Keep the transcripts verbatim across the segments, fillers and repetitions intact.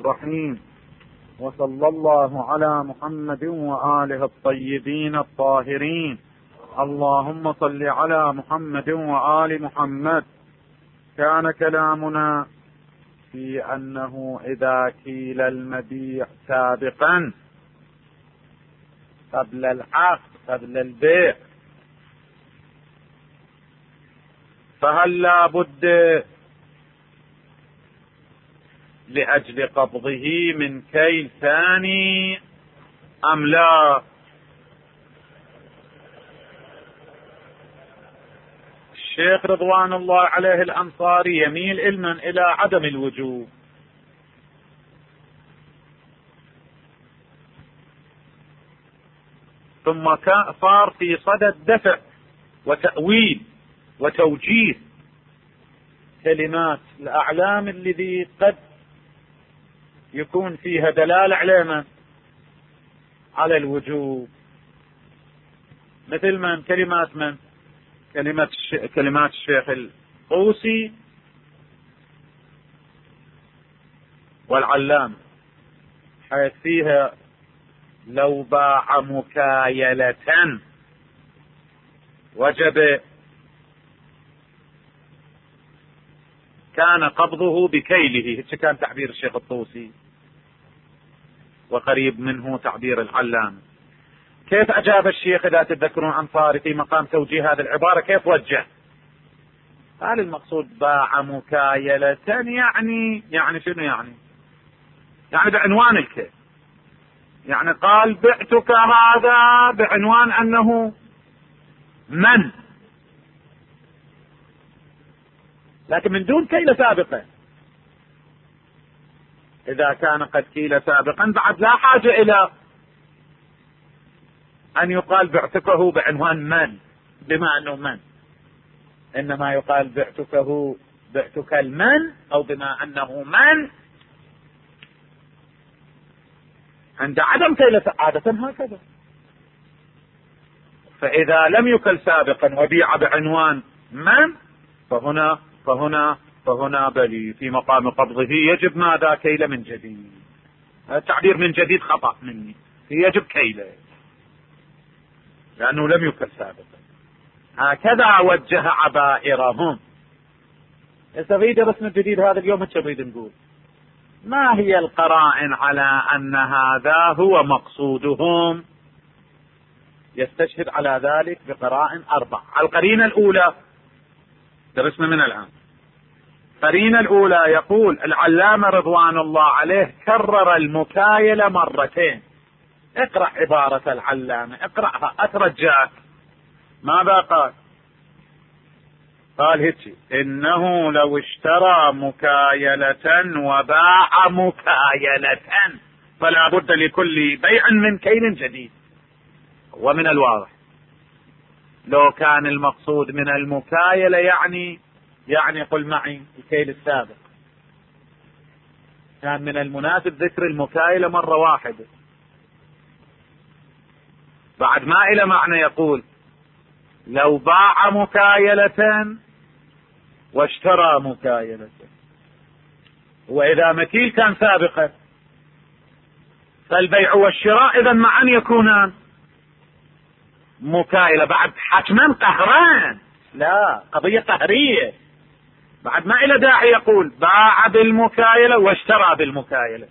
الرحيم، وصلى الله على محمد وآله الطيبين الطاهرين. اللهم صل على محمد وآل محمد. كان كلامنا في أنه إذا كيل المبيع سابقا قبل العقد قبل البيع فهل لا بد لأجل قبضه من كيل ثاني أم لا؟ الشيخ رضوان الله عليه الأنصاري يميل علما إلى عدم الوجوب، ثم صار في صدد دفع وتأويل وتوجيه كلمات الأعلام الذي قد يكون فيها دلالة على على الوجوب، مثل من كلمات من كلمات كلمات الشيخ الطوسي والعلام، حيث فيها لو باع مكايلة وجب كان قبضه بكيله. هذا كان تعبير الشيخ الطوسي، وقريب منه تعبير العلام. كيف أجاب الشيخ إذا تذكرون أنصاري في مقام توجيه هذه العبارة؟ كيف وجه؟ قال المقصود باع مكايلة، يعني يعني شنو يعني؟ يعني بعنوان الكيل، يعني قال بعتك هذا بعنوان أنه من، لكن من دون كيل سابقا. إذا كان قد كيل سابقا بعد لا حاجة إلى أن يقال بعتكه بعنوان من، بما أنه من، إنما يقال بعتكه بعتك المن، أو بما أنه من عند عدم كيل عادة هكذا. فإذا لم يكل سابقا وبيع بعنوان من فهنا فهنا فهنا بلي في مقام قبضه يجب ماذا؟ كيل من جديد. التعبير من جديد خطأ مني، يجب كيله لأنه لم يكل سابقا. هكذا وجه عبائرهم. يستفيد رسم الجديد هذا اليوم ايش نريد نقول؟ ما هي القرائن على أن هذا هو مقصودهم؟ يستشهد على ذلك بقرائن أربع. القرينة الأولى درسنا من الآن. القرينة الأولى يقول العلامة رضوان الله عليه كرر المكايلة مرتين. اقرأ عبارة العلامة، اقرأها أترجاك. ماذا قال؟ قال هيك: إنه لو اشترى مكايلة وباع مكايلة فلا بد لكل بيع من كيل جديد. ومن الواضح لو كان المقصود من المكايلة يعني يعني قل معي الكيل السابق، كان من المناسب ذكر المكايلة مرة واحدة. بعد ما إلى معنى يقول لو باع مكايلة واشترى مكايلة، وإذا مكيل كان سابقا فالبيع والشراء إذا معا يكونان مكايلة. بعد حتما قهران، لا قضية قهرية. بعد ما إلى داعي يقول باع بالمكايلة واشترى بالمكايلة.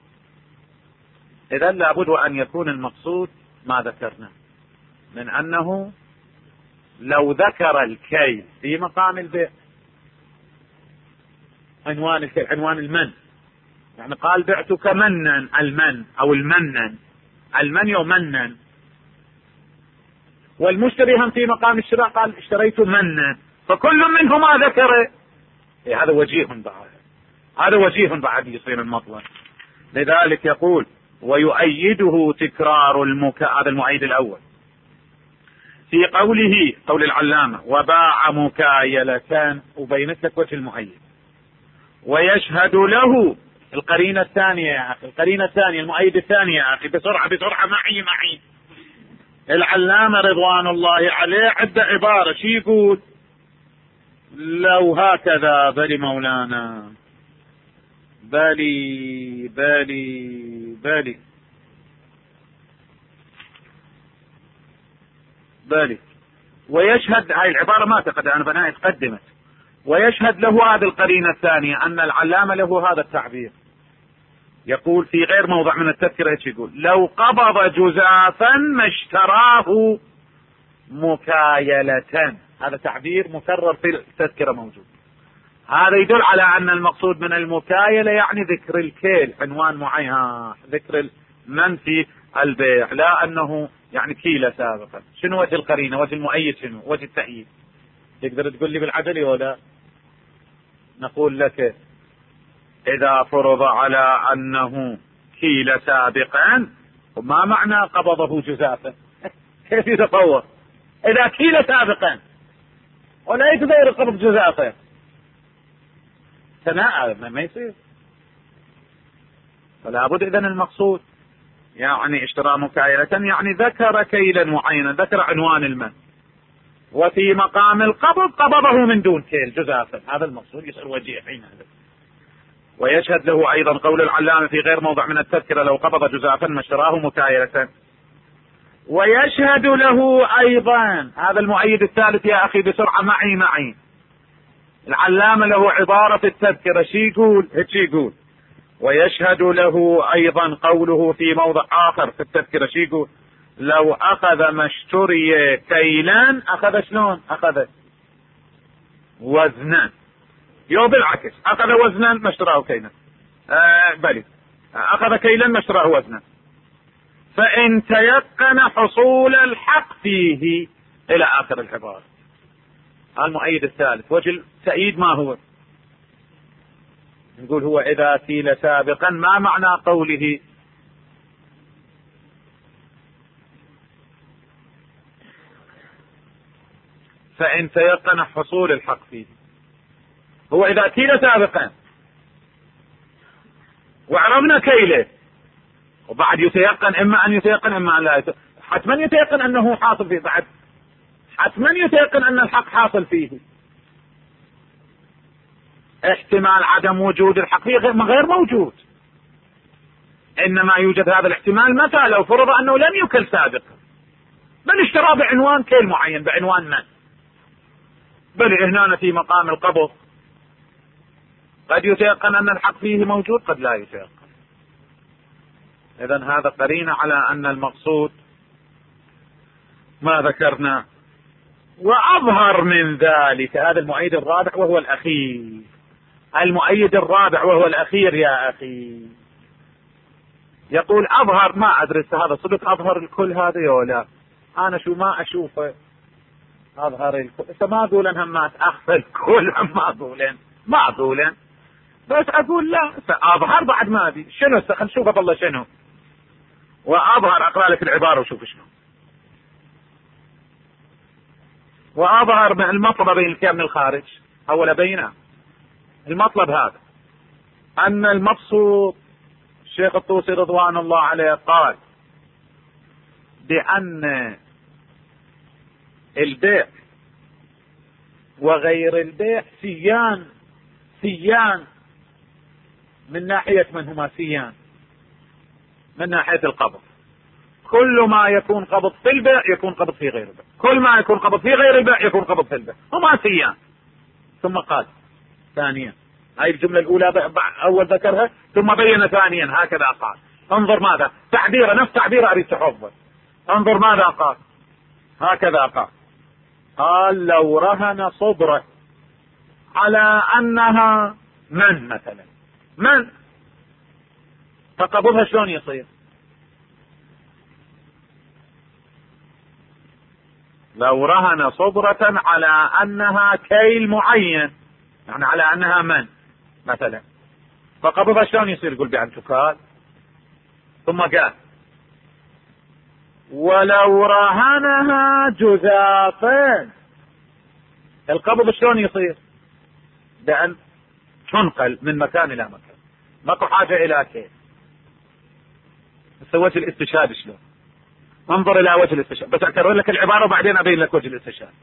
إذا لابد أن يكون المقصود ما ذكرنا من أنه لو ذكر الكيل في مقام البيع عنوان الكيل عنوان المن، يعني قال بعتك منا المن أو المنن، المن يمنن، والمشتري هم في مقام الشراء قال اشتريت منا، فكل منهما ذكر. إيه هذا وجيه بعد، هذا وجيه بعد يصير المطلب. لذلك يقول ويؤيده تكرار المكا، هذا المؤيد الأول في قوله قول العلامة وباع مكايلة، وبينت لك وجه المؤيد. ويشهد له القرينة الثانية يا أخي، القرينة الثانية المؤيد الثاني يا أخي، بسرعة بسرعة معي معي. العلامة رضوان الله عليه عدة عبارة، شي يقول؟ لو هكذا بل مولانا بالي بالي بالي بالي ويشهد، هاي العبارة ما تقد أنا بناء تقدمت، ويشهد له هذه القرينة الثانية أن العلامة له هذا التعبير، يقول في غير موضع من التذكرة يقول لو قبض جزافا ما اشتراه مكايلة. هذا تعبير مكرر في التذكرة موجود. هذا يدل على أن المقصود من المكايلة يعني ذكر الكيل، عنوان معين، ذكر من في البيع، لا أنه يعني كيلة سابقا. شنو وجه القرينة؟ وجه المؤيد شنو؟ وجه التأييد. تقدر تقول لي بالعدل ولا؟ نقول لك إذا فرض على أنه كيلة سابقا، ما معنى قبضه جزافا؟ كيف يتصور؟ إذا كيلة سابقا ولا يقدر قبض جزافا ثناء ما يصير. فلا بد إذن المقصود يعني اشترى مكايلة يعني ذكر كيلا معينا، ذكر عنوان المن، وفي مقام القبض قبضه من دون كيل جزافا. هذا المقصود يصير وجيه حين هذا. ويشهد له أيضا قول العلامة في غير موضع من التذكرة لو قبض جزافا ما اشتراه مكايلة. ويشهد له أيضا، هذا المؤيد الثالث يا أخي بسرعة معي معي، العلامة له عبارة في التذكرة شي يقول هيك يقول ويشهد له أيضا قوله في موضع آخر في التذكرة شي يقول لو أخذ ما اشتري كيلا أخذ شلون؟ أخذ وزنا. يو بالعكس، أخذ وزنا ما اشتراه كيلا. آه بلي أخذ كيلا ما اشتراه وزنا. فإن تيقن حصول الحق فيه إلى آخر العبارة. المؤيد الثالث وجه التأييد ما هو؟ نقول هو إذا كيل سابقا، ما معنى قوله فإن تيقن حصول الحق فيه؟ هو إذا كيل سابقا وعرفنا كيله وبعد يتيقن، إما أن يتيقن إما أن لا يتيقن، حتما يتيقن أنه حاصل فيه، بعد حتما يتيقن أن الحق حاصل فيه. احتمال عدم وجود الحق فيه غير موجود، إنما يوجد هذا الاحتمال متى؟ لو فرض أنه لم يكل سابقا بل اشترى بعنوان كيل معين، بعنوان من، بل هنا في مقام القبض قد يتيقن أن الحق فيه موجود قد لا يتيقن. إذن هذا قرينة على أن المقصود ما ذكرنا. وأظهر من ذلك، هذا المؤيد الرابع وهو الأخير، المؤيد الرابع وهو الأخير يا أخي، يقول أظهر، ما أدري هذا صدق أظهر الكل هذا ولا أنا شو ما أشوفه أظهر الكل. إذا ما أقول همات أخفى الكل، ما أقولن ما أقولن بس أقول لا أظهر بعد ما أدري شنو، خل نشوف بالله شنو. وأظهر أقرأ لك العبارة وشوف شنو. وأظهر من المطلب بين الكيان من الخارج، أولا بينا المطلب هذا أن المقصود الشيخ الطوسي رضوان الله عليه قال بأن البيع وغير البيع سيان، سيان من ناحية من هما سيان؟ من ناحية القبض. كل ما يكون قبض في البيع يكون قبض في غير البيع، كل ما يكون قبض في غير البيع يكون قبض في البيع، هما سيان. ثم قال ثانيا، هاي الجملة الأولى أول ذكرها ثم بين ثانيا هكذا قال. انظر ماذا تعبيره، نفس تعبيره أريد تحفظه. انظر ماذا قال، هكذا قال قال لو رهن صبره على أنها من مثلا من، فقبضها شلون يصير؟ لو رهن صبرة على أنها كيل معين، يعني على أنها من مثلا، فقبضها شلون يصير؟ يقول بأن تكال. ثم قال ولو رهنها جزافا، القبض شلون يصير؟ بأن تنقل من مكان إلى مكان، ماكو حاجة إلى كيل. بس وجه الاستشهاد شلون؟ انظر إلى وجه الاستشهاد، بس أكرر لك العبارة وبعدين أبين لك وجه الاستشهاد.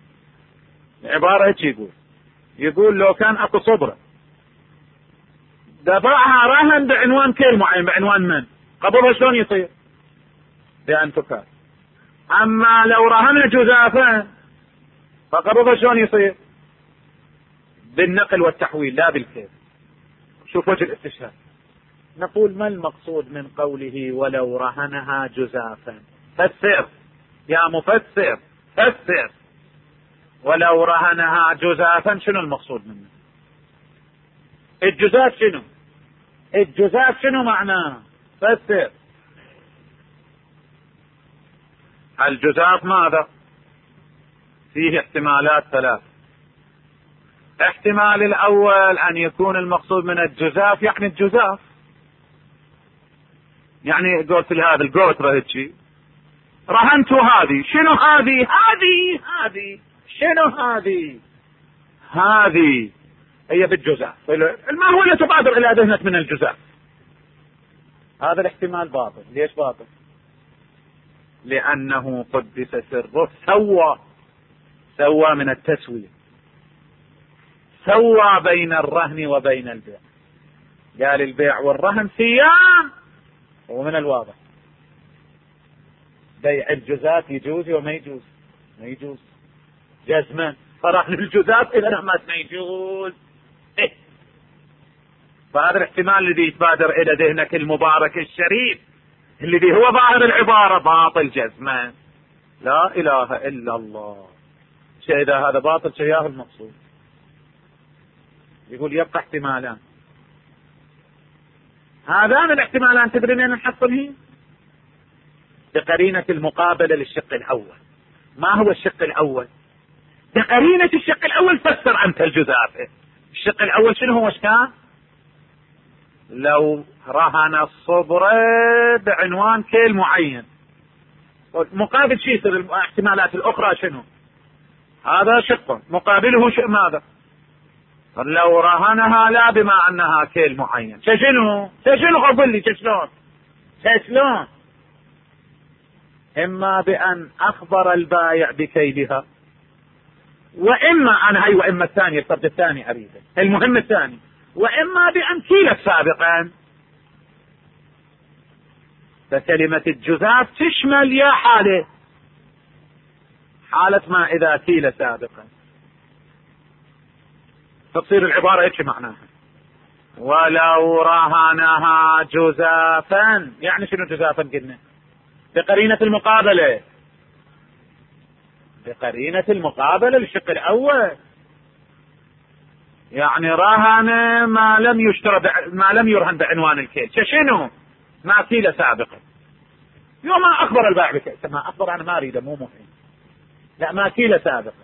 العبارة هيك يقول، يقول لو كان أكو صبرة دفعها رهن بعنوان كيل معين، بعنوان من؟ قبضها شلون يصير؟ بأن تكال. أما لو رهن جزافا فقبضها شلون يصير؟ بالنقل والتحويل لا بالكيل. شوف وجه الاستشهاد. نقول ما المقصود من قوله ولو رهنها جزافا؟ فسر يا مفسر، فسر. ولو رهنها جزافا شنو المقصود منه؟ الجزاف شنو؟ الجزاف شنو معناه؟ فسر. الجزاف ماذا؟ فيه احتمالات ثلاث. احتمال الاول ان يكون المقصود من الجزاف يعني الجزاف، يعني قلت لهذا القوترة هيك رهنت هذه، شنو هذه؟ هذه هذه شنو هذه؟ هذه هي بالجزاف، ما هو اللي تبادر الى ذهنك من الجزاف؟ هذا الاحتمال باطل. ليش باطل؟ لانه قدس سره، سوى سوى من التسوية، سوى بين الرهن وبين البيع. قال البيع والرهن سيان، ومن الواضح بيع الجزاف يجوز وما يجوز؟ ما يجوز جزما. فرهن الجزاف اذا ما يجوز. إيه؟ فهذا الاحتمال الذي يتبادر الى ذهنك المبارك الشريف الذي هو ظاهر العبارة باطل جزما. لا اله الا الله. شيء اذا هذا باطل شيء المقصود. يقول يبقى احتمالان. هذان الاحتمالان تدري من نحصله؟ بقرينة المقابلة للشق الاول. ما هو الشق الاول؟ بقرينة الشق الاول فسر انت الجزافة. الشق الاول شنو هو؟ كان لو رهن الصبر بعنوان كيل معين، مقابل شيء يصير الاحتمالات الاخرى شنو؟ هذا شق مقابله شيء ماذا؟ لو رهنها لا بما انها كيل معين. شنو؟ شنو قول لي شلون؟ شلون؟ اما بان اخبر البائع بكيلها، واما انا هي واما الثاني الفرد الثاني اريده، المهم الثاني، واما بان كيلت سابقا. فكلمة الجزاف تشمل يا حالة، حالة ما اذا كيل سابقا، تصير العبارة ايش معناها؟ ولو رهنها جزافا، يعني شنو جزافا قلنا؟ بقرينة المقابلة، بقرينة المقابلة للشق الاول. يعني رهن ما لم يشترى ب... ما لم يرهن بعنوان الكيل. شنو؟ ما كيل سابقا. يوم ما اخبر البائع بكيل، ما اخبر انا ما اريده مو مهم، لا ما كيل سابقا.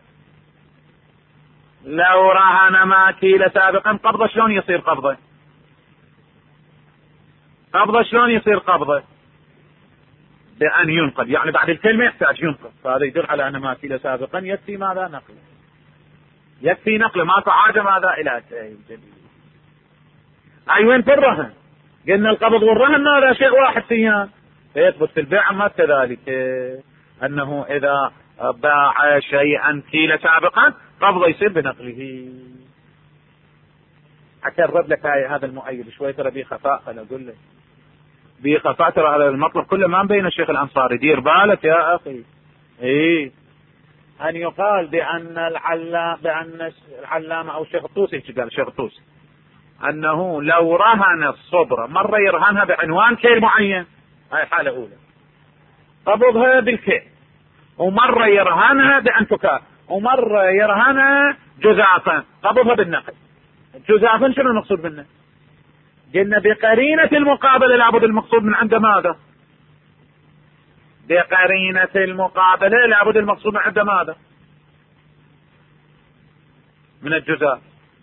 لو رهن ما كيل سابقا قبضة شلون يصير قبضة؟ قبضة شلون يصير قبضة؟ بأن ينقل، يعني بعد الكلمة يحتاج ينقل، فهذا يدل على أن ما كيل سابقا يكفي ماذا؟ نقله. يكفي نقله، ما حاجة ماذا إلى شيء جديد. أي وين في الرهن؟ قلنا القبض والرهن ماذا؟ شيء واحد سيان. فيثبت في البيع ما كذلك، أنه إذا باع شيئا كيل سابقا قبضه يصير بنقله. أكرر لك هذا المؤيد شوي، ترى بي خفاء. أنا أقول لك بي خفاء، ترى هذا المطلب كله ما مبين الشيخ الأنصاري. دير بالك يا أخي. إيه أن يقال بأن العلام بأن العلامة أو الشيخ الطوسي قال الشيخ الطوسي أنه لو رهن الصبرة مرة يرهنها بعنوان كيل معين، هاي حالة أولى، قبضها بالكيل، ومرة يرهنها بأن تكال، ومرة يرهنها جزافا قبضها بالنقل. جزافا شنو المقصود منه؟ قلنا بقرينة المقابلة لابد المقصود من عند ماذا؟ بقرينة المقابلة لابد المقصود من عند ماذا؟ من الجزاف.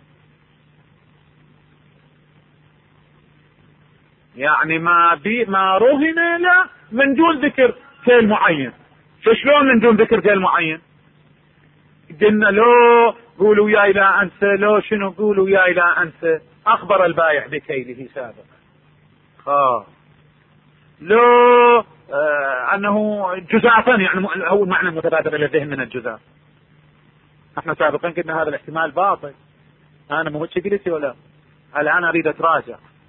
يعني ما بي ما رهن لا من دون ذكر كيل معين. شلون من دون ذكر كيل معين؟ قلنا لو قولوا وياي لا انسى، لو شنو قولوا وياي لا انسى، اخبر البائع بكيله سابقا. اه لو آه انه جزافا، يعني هو المعنى المتبادر الى الذهن من الجزاف. احنا سابقا قلنا هذا الاحتمال باطل. انا مو هيك قلت ولا الان اريد اتراجع.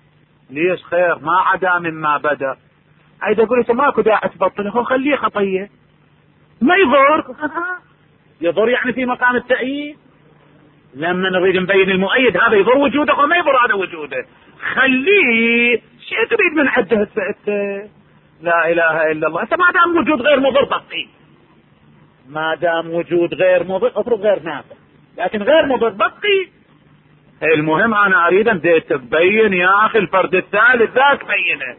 ليش خير ما عدا مما بدأ. اذا قلت ماكو داعي تبطله خليه خطية ما يضر. يضر يعني في مقام التأييد. لما نريد نبين المؤيد هذا يضر وجوده وما يضر هذا وجوده، خليه شيء تريد من عده هسه. لا اله الا الله. انت ما دام وجود غير مضر بقي، ما دام وجود غير مضر افرض غير نافع لكن غير مضر بقي. المهم انا اريد ان تبين يا اخي الفرد الثالث ذاك بينه،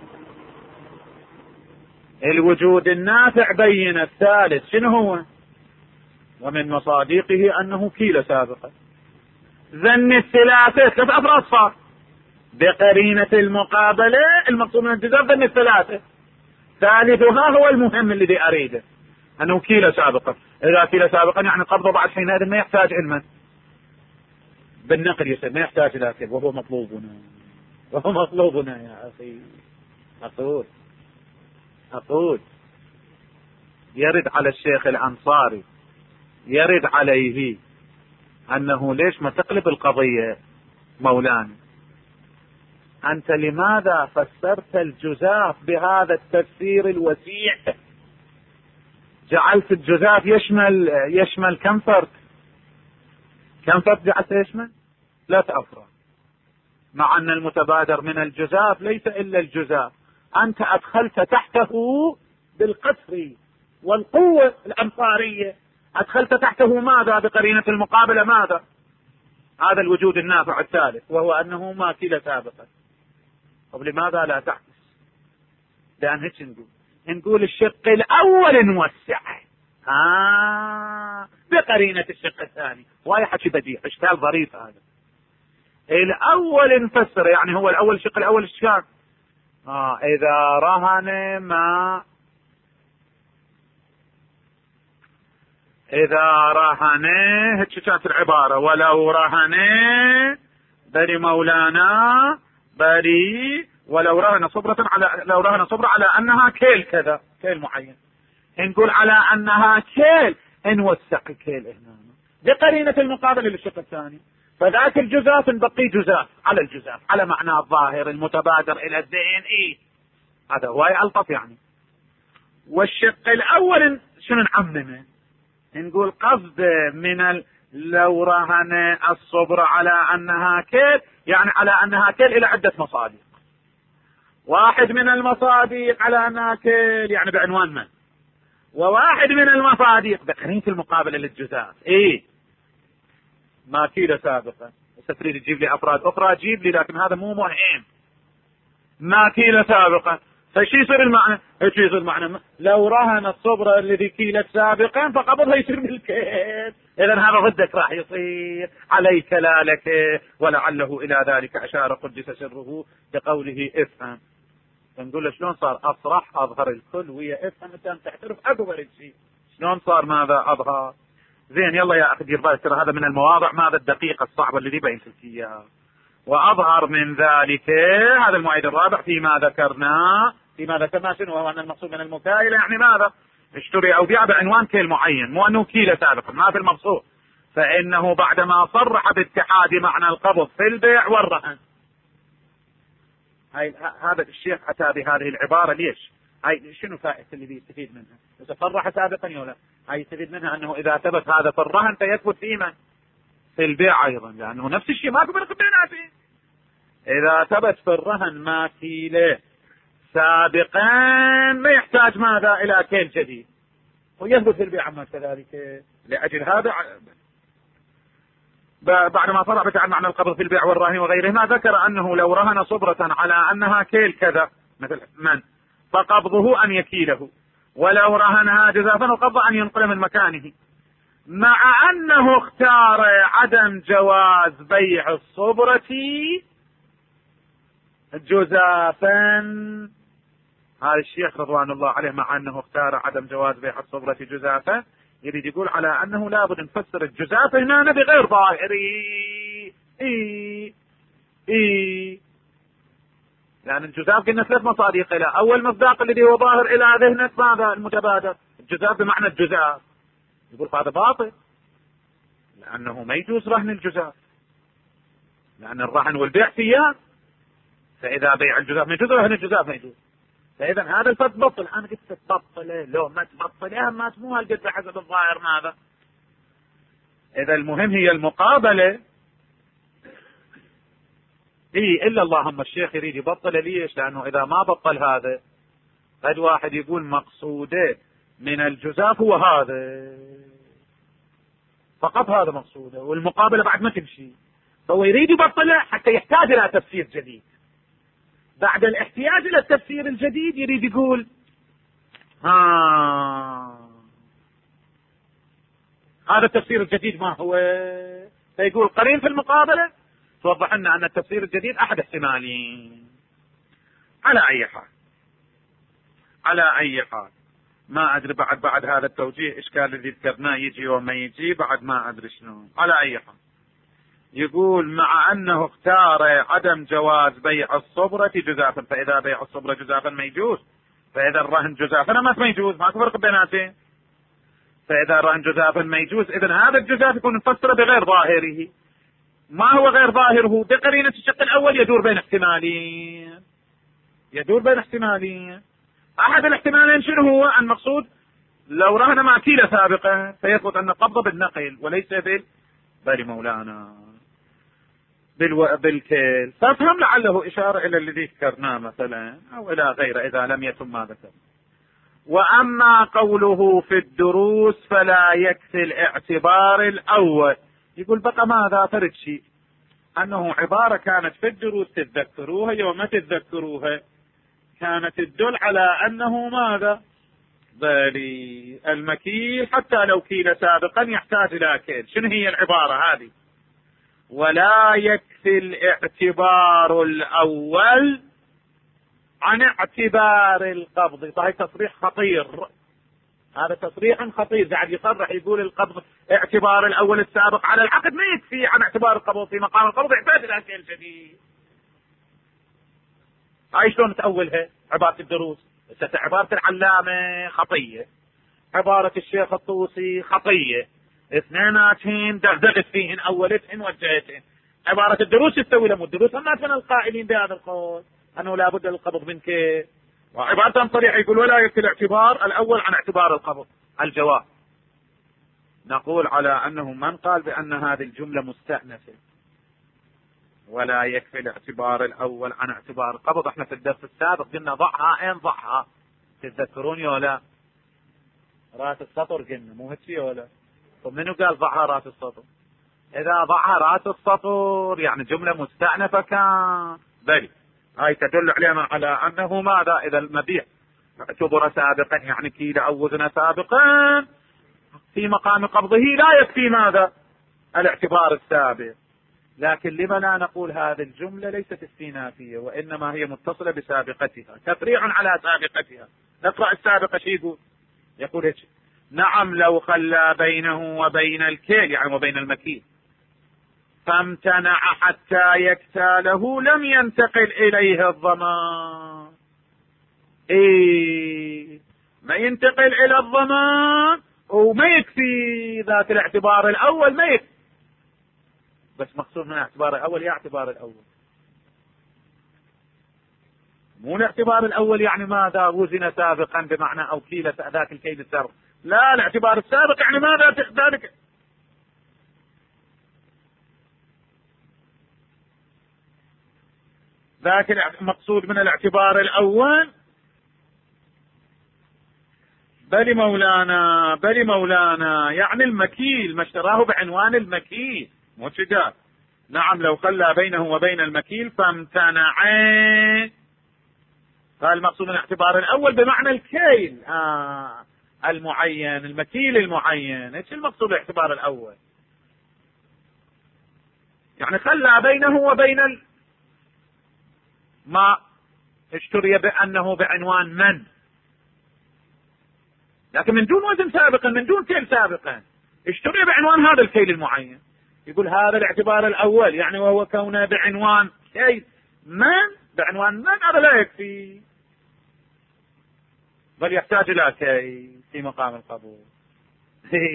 الوجود النافع بين الثالث شنو هو؟ ومن مصادقه انه كيل سابقا. ذن الثلاثة ثلاث افراد صار بقرينة المقابلة المقصود من الجزاء ذن الثلاثة. ثالثها هو المهم الذي اريده انه كيل سابقا. اذا كيل سابقا يعني قبضه بعد حينئذ ما يحتاج علما بالنقل يصير ما يحتاج الى كيل، وهو مطلوبنا وهو مطلوبنا يا اخي. اقول اقول يرد على الشيخ الانصاري يرد عليه انه ليش ما تقلب القضية مولانا، انت لماذا فسرت الجزاف بهذا التفسير الوسيع؟ جعلت الجزاف يشمل يشمل كم فرد؟ كم فرد جعلت يشمل؟ لا تأفرد، مع ان المتبادر من الجزاف ليس الا الجزاف. انت ادخلت تحته بالقصر والقوة الانصارية، ادخلت تحته ماذا بقرينة المقابلة؟ ماذا؟ هذا الوجود النافع الثالث وهو انه ما كيل سابقا. طب لماذا لا تحدث؟ لان هيك نقول نقول الشق الاول نوسع آه بقرينة الشق الثاني. وهي حكي بديع اشكال ظريف هذا. الاول نفسر يعني هو الاول الشق الاول اشكال آه اذا رهن ما اذا رهن هيك كانت العبارة ولو رهن بني مولانا بري ولو رهن صبرة على لو رهن صبرة على انها كيل كذا كيل معين، نقول على انها كيل نوسع كيل هنا بقرينة المقابلة للشق الثاني. فذاك الجزاف نبقي جزاف على الجزاف على معنى الظاهر المتبادر الى الذهن ايه هذا هو الطف يعني. والشق الاول شنو نعممه؟ نقول قصد من ال... لو رهن الصبر على انها كيل يعني على انها كيل الى عدة مصادق. واحد من المصادق على انها كيل يعني بعنوان من، وواحد من المصادق بقرينة المقابلة للجزاف ايه ما كيل سابقا. تريد تجيب لي افراد اخرى جيب لي، لكن هذا مو مهم. ما كيل سابقا فشي يصير المعنى؟ ايش يصير المعنى؟ لو رهن الصبر الذي كيلت سابقا فقبضها يصير بالكيل. اذا هذا ضدك راح يصير عليك لا لك. ولعله الى ذلك اشار قدس سره بقوله افهم. فنقول له شلون صار اصرح اظهر الكل ويا افهم انت تعترف اكبر شيء. شلون صار ماذا اظهر؟ زين يلا يا اخي دير بالك ترى هذا من المواضع ماذا الدقيقة الصعبة الذي بينت لك اياها. واظهر من ذلك هذا المؤيد الرابع فيما ذكرنا فيما ذكرنا شنو وهو ان المقصود من المكايلة يعني ماذا؟ اشتري او بيع بعنوان كيل معين مو انه كيلة سابقا ما في المقصود. فانه بعدما صرح باتحاد معنى القبض في البيع والرهن. هاي هذا الشيخ اتى بهذه العبارة ليش؟ هاي شنو فائدة اللي بيستفيد منها؟ اذا صرح سابقا ولا هاي يستفيد منها انه اذا ثبت هذا في الرهن فيثبت في من؟ في البيع ايضا، لانه نفس الشيء ما في فرق بيناتهم. اذا ثبت في الرهن ما كيله سابقا ما يحتاج ماذا الى كيل جديد، ويثبت في البيع عما كذلك. لاجل هذا بعد ما صرح عن معنى القبض في البيع والرهن وغيره ما ذكر انه لو رهن صبرة على انها كيل كذا مثل من فقبضه ان يكيله، ولو رهنها جزافا وقبض ان ينقل من مكانه، مع انه اختار عدم جواز بيع الصبرة جزافا. هذا الشيخ رضوان الله عليه مع انه اختار عدم جواز بيع الصبرة جزافا يريد يقول على انه لابد نفسر الجزاف هنا بغير ظاهري. اي اي لان الجزاف قلنا ثلاث مصادق له. اول مصداق الذي هو ظاهر الى ذهنك ماذا؟ المتبادر الجزاف بمعنى الجزاف. يقول هذا باطل لانه ما يجوز رهن الجزاف، لان الرهن والبيع سيان. فإذا بيع الجزاف ما يجوز وهن الجزاف ما يجوز، فإذا هذا الفت بطل. أنا قلت تبطله لو ما تبطله ما مو هالقد حسب الظاهر ماذا. إذا المهم هي المقابلة. إيه إلا اللهم الشيخ يريد يبطل ليش؟ لأنه إذا ما بطل هذا قد واحد يقول مقصوده من الجزاف هو هذا فقط، هذا مقصوده، والمقابلة بعد ما تمشي، فهو يريد يبطله حتى يحتاج إلى تفسير جديد. بعد الاحتياج إلى التفسير الجديد يريد يقول ها هذا التفسير الجديد ما هو، فيقول قرين في المقابلة توضح لنا أن التفسير الجديد أحد احتمالين. على أي حال على أي حال ما أدري بعد بعد هذا التوجيه إشكال الذي ذكرناه يجي وما يجي بعد ما أدري شنو. على أي حال يقول مع أنه اختار عدم جواز بيع الصبرة جزافا، فإذا بيع الصبرة جزافا ما يجوز، فإذا الرهن جزافا ما يجوز، ماكو فرق بيناتين. فإذا الرهن جزافا ما يجوز، إذن هذا الجزاف يكون مفسر بغير ظاهره. ما هو غير ظاهره؟ بقرينة الشق الأول يدور بين احتمالين يدور بين احتمالين أحد الاحتمالين شنو هو؟ المقصود لو رهن ماكيلة سابقا فيثبت أن القبض بالنقل وليس بال بل مولانا بالو... بالكيل. فافهم لعله إشارة إلى الذي ذكرناه مثلا أو إلى غيره إذا لم يتم ما ذكر. وأما قوله في الدروس فلا يكفي الاعتبار الأول، يقول بقى ماذا فرد شيء أنه عبارة كانت في الدروس تتذكروها يوم تتذكروها كانت تدل على أنه ماذا بلي المكيل حتى لو كيل سابقا يحتاج إلى كيل. شنو هي العبارة هذه؟ ولا يكفي الاعتبار الأول عن اعتبار القبض. صحيح تصريح خطير، هذا تصريح خطير، قاعد يصرح يقول القبض اعتبار الأول السابق على العقد ما يكفي عن اعتبار القبض، في مقام القبض يحتاج إلى كيل جديد. هاي شلون تأولها عبارة الدروس؟ عبارة العلامة خطية، عبارة الشيخ الطوسي خطية، اثنيناتهن دغدغت فيهن اولتهن وجهتهن. عبارة الدروس تستوي لهم الدروس هم من القائلين بهذا القول انه لا بد للقبض من كيف، وعبارة صريحة يقول ولا يكفي الاعتبار الاول عن اعتبار القبض. الجواب نقول على انه من قال بان هذه الجملة مستأنفة ولا يكفي الاعتبار الاول عن اعتبار القبض، احنا في الدرس السابق قلنا ضعها اين ضعها تتذكرون ولا راس السطر قلنا مو هيك ولا؟ طب منو قال ضعها راس السطر؟ اذا ضعها راس السطر يعني جملة مستأنفة كان بل هاي تدل علينا على انه ماذا اذا المبيع اعتبر سابقا يعني كيل او وزن سابقا في مقام قبضه لا يكفي ماذا الاعتبار السابق. لكن لما لا نقول هذه الجملة ليست استئنافية وإنما هي متصلة بسابقتها تفريع على سابقتها. نقرأ السابقة شي يقول يقول هيك نعم لو خلى بينه وبين الكيل يعني وبين المكيل فامتنع حتى يكتاله لم ينتقل إليه الضمان. إيه ما ينتقل إلى الضمان وما يكفي ذات الاعتبار الأول ما يكفي، بس مقصود من الاعتبار الأول يا اعتبار الأول مو الاعتبار الأول يعني ماذا وزن سابقا بمعنى أو كيل ذاك الكيل السابق، لا الاعتبار السابق يعني ماذا ذلك ذاك المقصود من الاعتبار الأول. بل مولانا بل مولانا يعني المكيل ما اشتراه بعنوان المكيل مو شجار. نعم لو خلى بينه وبين المكيل فامتنع، فالمقصود من الاعتبار الأول بمعنى الكيل آه المعين المكيل المعين. ايش المقصود الاعتبار الأول؟ يعني خلى بينه وبين ال... ما اشتري بأنه بعنوان من، لكن من دون وزن سابقا من دون كيل سابقا اشتري بعنوان هذا الكيل المعين. يقول هذا الاعتبار الأول يعني وهو كونه بعنوان كيل من بعنوان من هذا لا يكفي بل يحتاج إلى كيل في مقام القبول.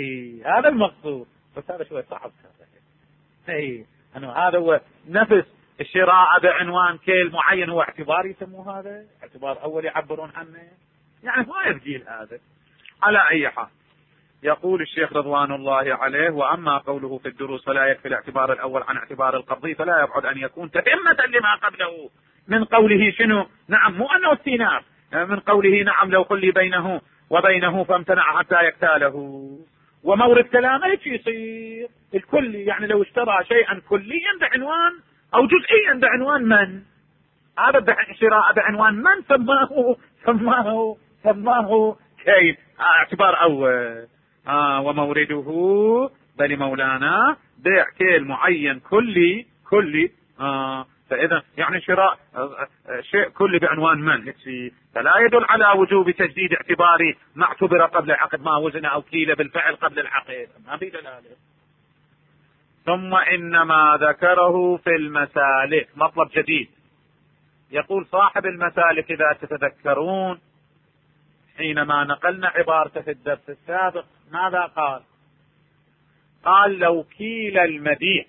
هذا المقصود، بس هذا شوي صعب. هي أنه هذا هو نفس الشراء بعنوان كيل معين هو اعتبار يسموه هذا اعتبار أول يعبرون عنه، يعني ما يبجيل هذا. على أي حال يقول الشيخ رضوان الله عليه: وأما قوله في الدروس فلا يكفي الاعتبار الأول عن اعتبار القبضي، فلا يبعد أن يكون تتمة لما قبله من قوله شنو؟ نعم، مو أنه استئناف، من قوله نعم لو خلي بينه وبينه فامتنع حتى يكتاله. ومورد كلامه ايش يصير؟ الكلي، يعني لو اشترى شيئا كليا بعنوان او جزئيا بعنوان من، هذا شراء بعنوان من سماه سماه سماه كيف اعتبار اول. آه ومورده بني مولانا بيع كيل معين كلي كلي آه فإذا يعني شراء شيء كلي بعنوان من، فلا يدل على وجوب تجديد اعتباري ما اعتبر قبل العقد ما وزن أو كيل بالفعل قبل العقد، ما في دلالة. ثم إنما ذكره في المسالك مطلب جديد. يقول صاحب المسالك إذا تتذكرون حينما نقلنا عبارته في الدرس السابق ماذا قال؟ قال لو كيل المبيع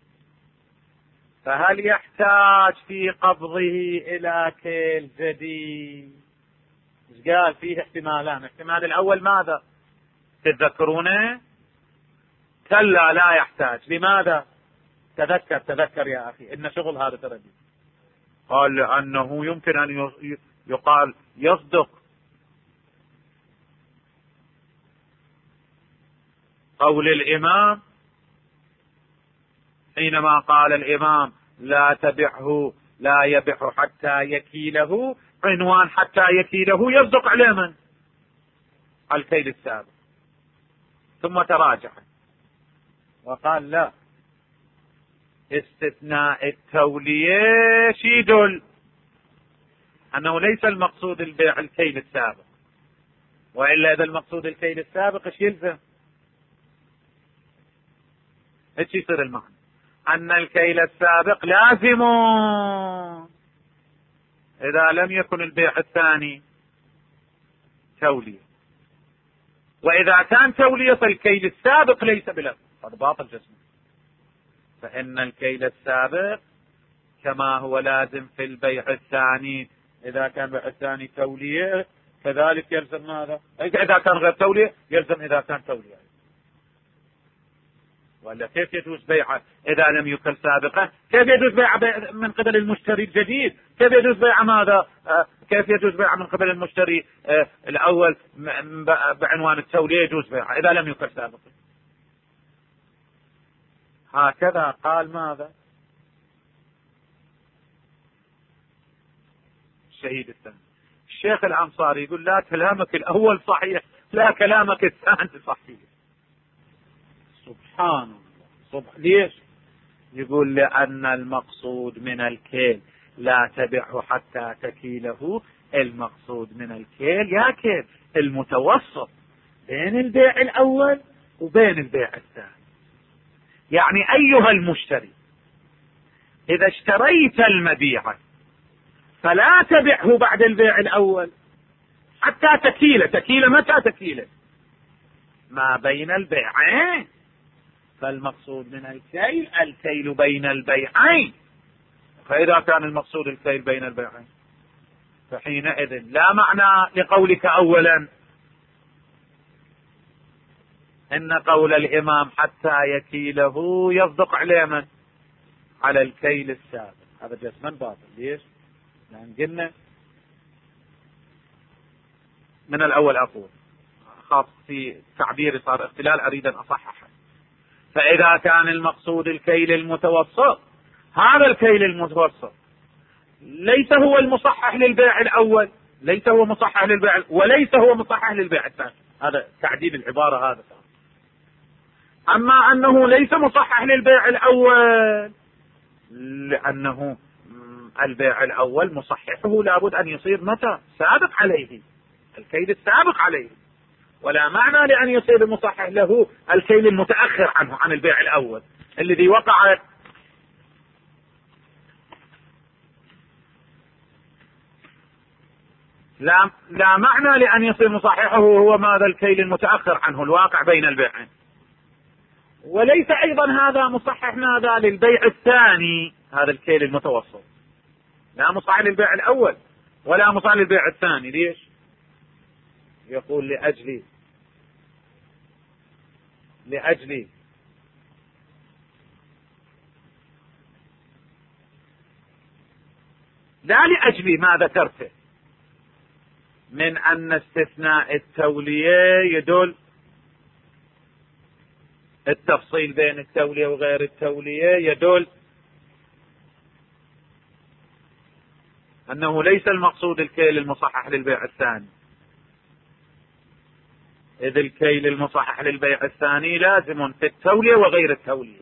فهل يحتاج في قبضه إلى كيل جديد؟ ايش قال؟ فيه احتمالان. الاحتمال الأول ماذا تتذكرونه؟ كلا لا يحتاج. لماذا؟ تذكر تذكر يا أخي إن شغل هذا تردي. قال لأنه يمكن أن يقال يصدق قول الإمام حينما قال الإمام لا تبعه لا يبيع حتى يكيله، عنوان حتى يكيله يصدق عليه من؟ الكيل السابق. ثم تراجع وقال لا، استثناء التولية يدل أنه ليس المقصود البيع الكيل السابق، وإلا إذا المقصود الكيل السابق ايش يلزم؟ ايش يصير المعنى؟ أن الكيل السابق لازم إذا لم يكن البيع الثاني تولية، وإذا كان تولية فالكيل السابق ليس بلازم، هذا باطل جسمه. فإن الكيل السابق كما هو لازم في البيع الثاني، إذا كان البيع الثاني تولية كذلك يلزم ماذا؟ إذا كان غير تولية يلزم إذا كان تولية. ولا كيف يجوز بيعه إذا لم يكل سابقا؟ كيف يجوز بيعه من قبل المشتري الجديد؟ كيف يجوز بيعه ماذا؟ آه كيف يجوز بيعه من قبل المشتري آه الأول بعنوان التولية يجوز بيعه إذا لم يكل سابقا؟ هكذا قال ماذا؟ الشهيد الثاني. الشيخ الأنصاري يقول لا كلامك الأول صحيح، لا كلامك الثاني صحيح. سبحان الله. صبح. ليش؟ يقول لأن المقصود من الكيل لا تبعه حتى تكيله، المقصود من الكيل يا كيل المتوسط بين البيع الأول وبين البيع الثاني. يعني أيها المشتري إذا اشتريت المبيع فلا تبعه بعد البيع الأول حتى تكيله. تكيله متى تكيله؟ ما بين البيعين. فالمقصود من الكيل الكيل بين البيعين. فإذا كان المقصود الكيل بين البيعين فحينئذ لا معنى لقولك أولا إن قول الإمام حتى يكيله يصدق عليه من؟ على الكيل السابق. هذا جسما باطل. ليش؟ لأن قلنا من الأول أقول خاص في تعبيري صار اختلال أريد أن أصححه. فإذا كان المقصود الكيل المتوسط، هذا الكيل المتوسط ليس هو المصحح للبيع الأول، ليس هو مصحح للبيع وليس هو مصحح للبيع الثاني. هذا تعديل العبارة. هذا أما أنه ليس مصحح للبيع الأول لأنه البيع الأول مصححه لابد أن يصير متى؟ سابق عليه، الكيل السابق عليه. ولا معنى لأن يصير المصحح له الكيل المتأخر عنه عن البيع الأول الذي وقع. لا, لا معنى لأن يصير مصححه هو ماذا؟ الكيل المتأخر عنه الواقع بين البيعين. وليس أيضا هذا مصحح ماذا؟ للبيع الثاني. هذا الكيل المتوسط، لا مصاع للبيع الأول ولا مصاع للبيع الثاني. ليش؟ يقول لأجل لأجل لا لأجل ما ذكرته من أن استثناء التولية يدل التفصيل بين التولية وغير التولية يدل أنه ليس المقصود الكيل المصحح للبيع الثاني، إذ الكيل المصحح للبيع الثاني لازم في التولية وغير التولية،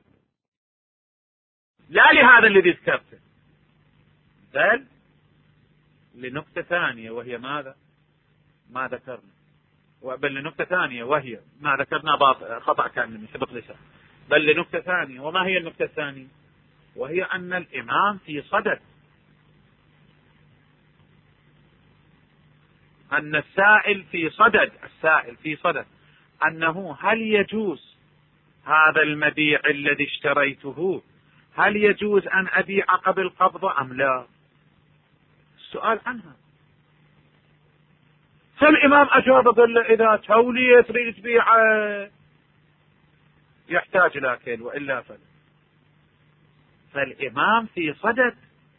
لا لهذا الذي ذكرته، بل لنقطة ثانية وهي ماذا؟ ما ذكرنا، بل لنقطة ثانية وهي ما ذكرنا خطأ كان من سبق لسان، بل لنقطة ثانية. وما هي النقطة الثانية؟ وهي أن الإمام في صدد أن السائل في صدد السائل في صدد أنه هل يجوز هذا المبيع الذي اشتريته، هل يجوز أن أبيع قبل قبضه أم لا؟ السؤال عنها. فالإمام أجاب قال إذا تولية تريد تبيعه يحتاج إلى كيل وإلا فلا. فالإمام في صدد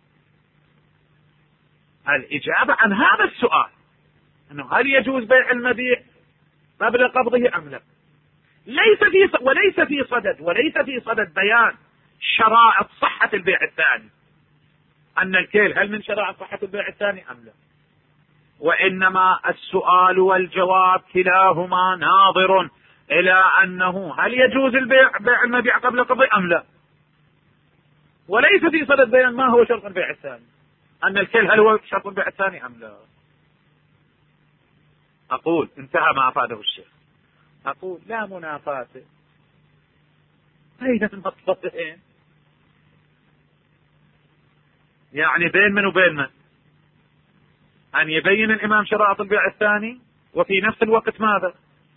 الإجابة عن هذا السؤال، أنه هل يجوز بيع المبيع قبل قبضه أم لا. ليس في وليس في صدد وليس في صدد بيان شرائط صحة البيع الثاني، أن الكيل هل من شرائط صحة البيع الثاني أم لا، وإنما السؤال والجواب كلاهما ناظر إلى أنه هل يجوز البيع بيع المبيع قبل قبضه أم لا، وليس في صدد بيان ما هو شرط البيع الثاني، أن الكيل هل هو شرط البيع الثاني أم لا. أقول انتهى ما أفاده الشيخ. أقول لا منافاة بين المطلبين، يعني بين من وبين من؟ أن يبين الإمام شرائط البيع الثاني وفي نفس الوقت ماذا؟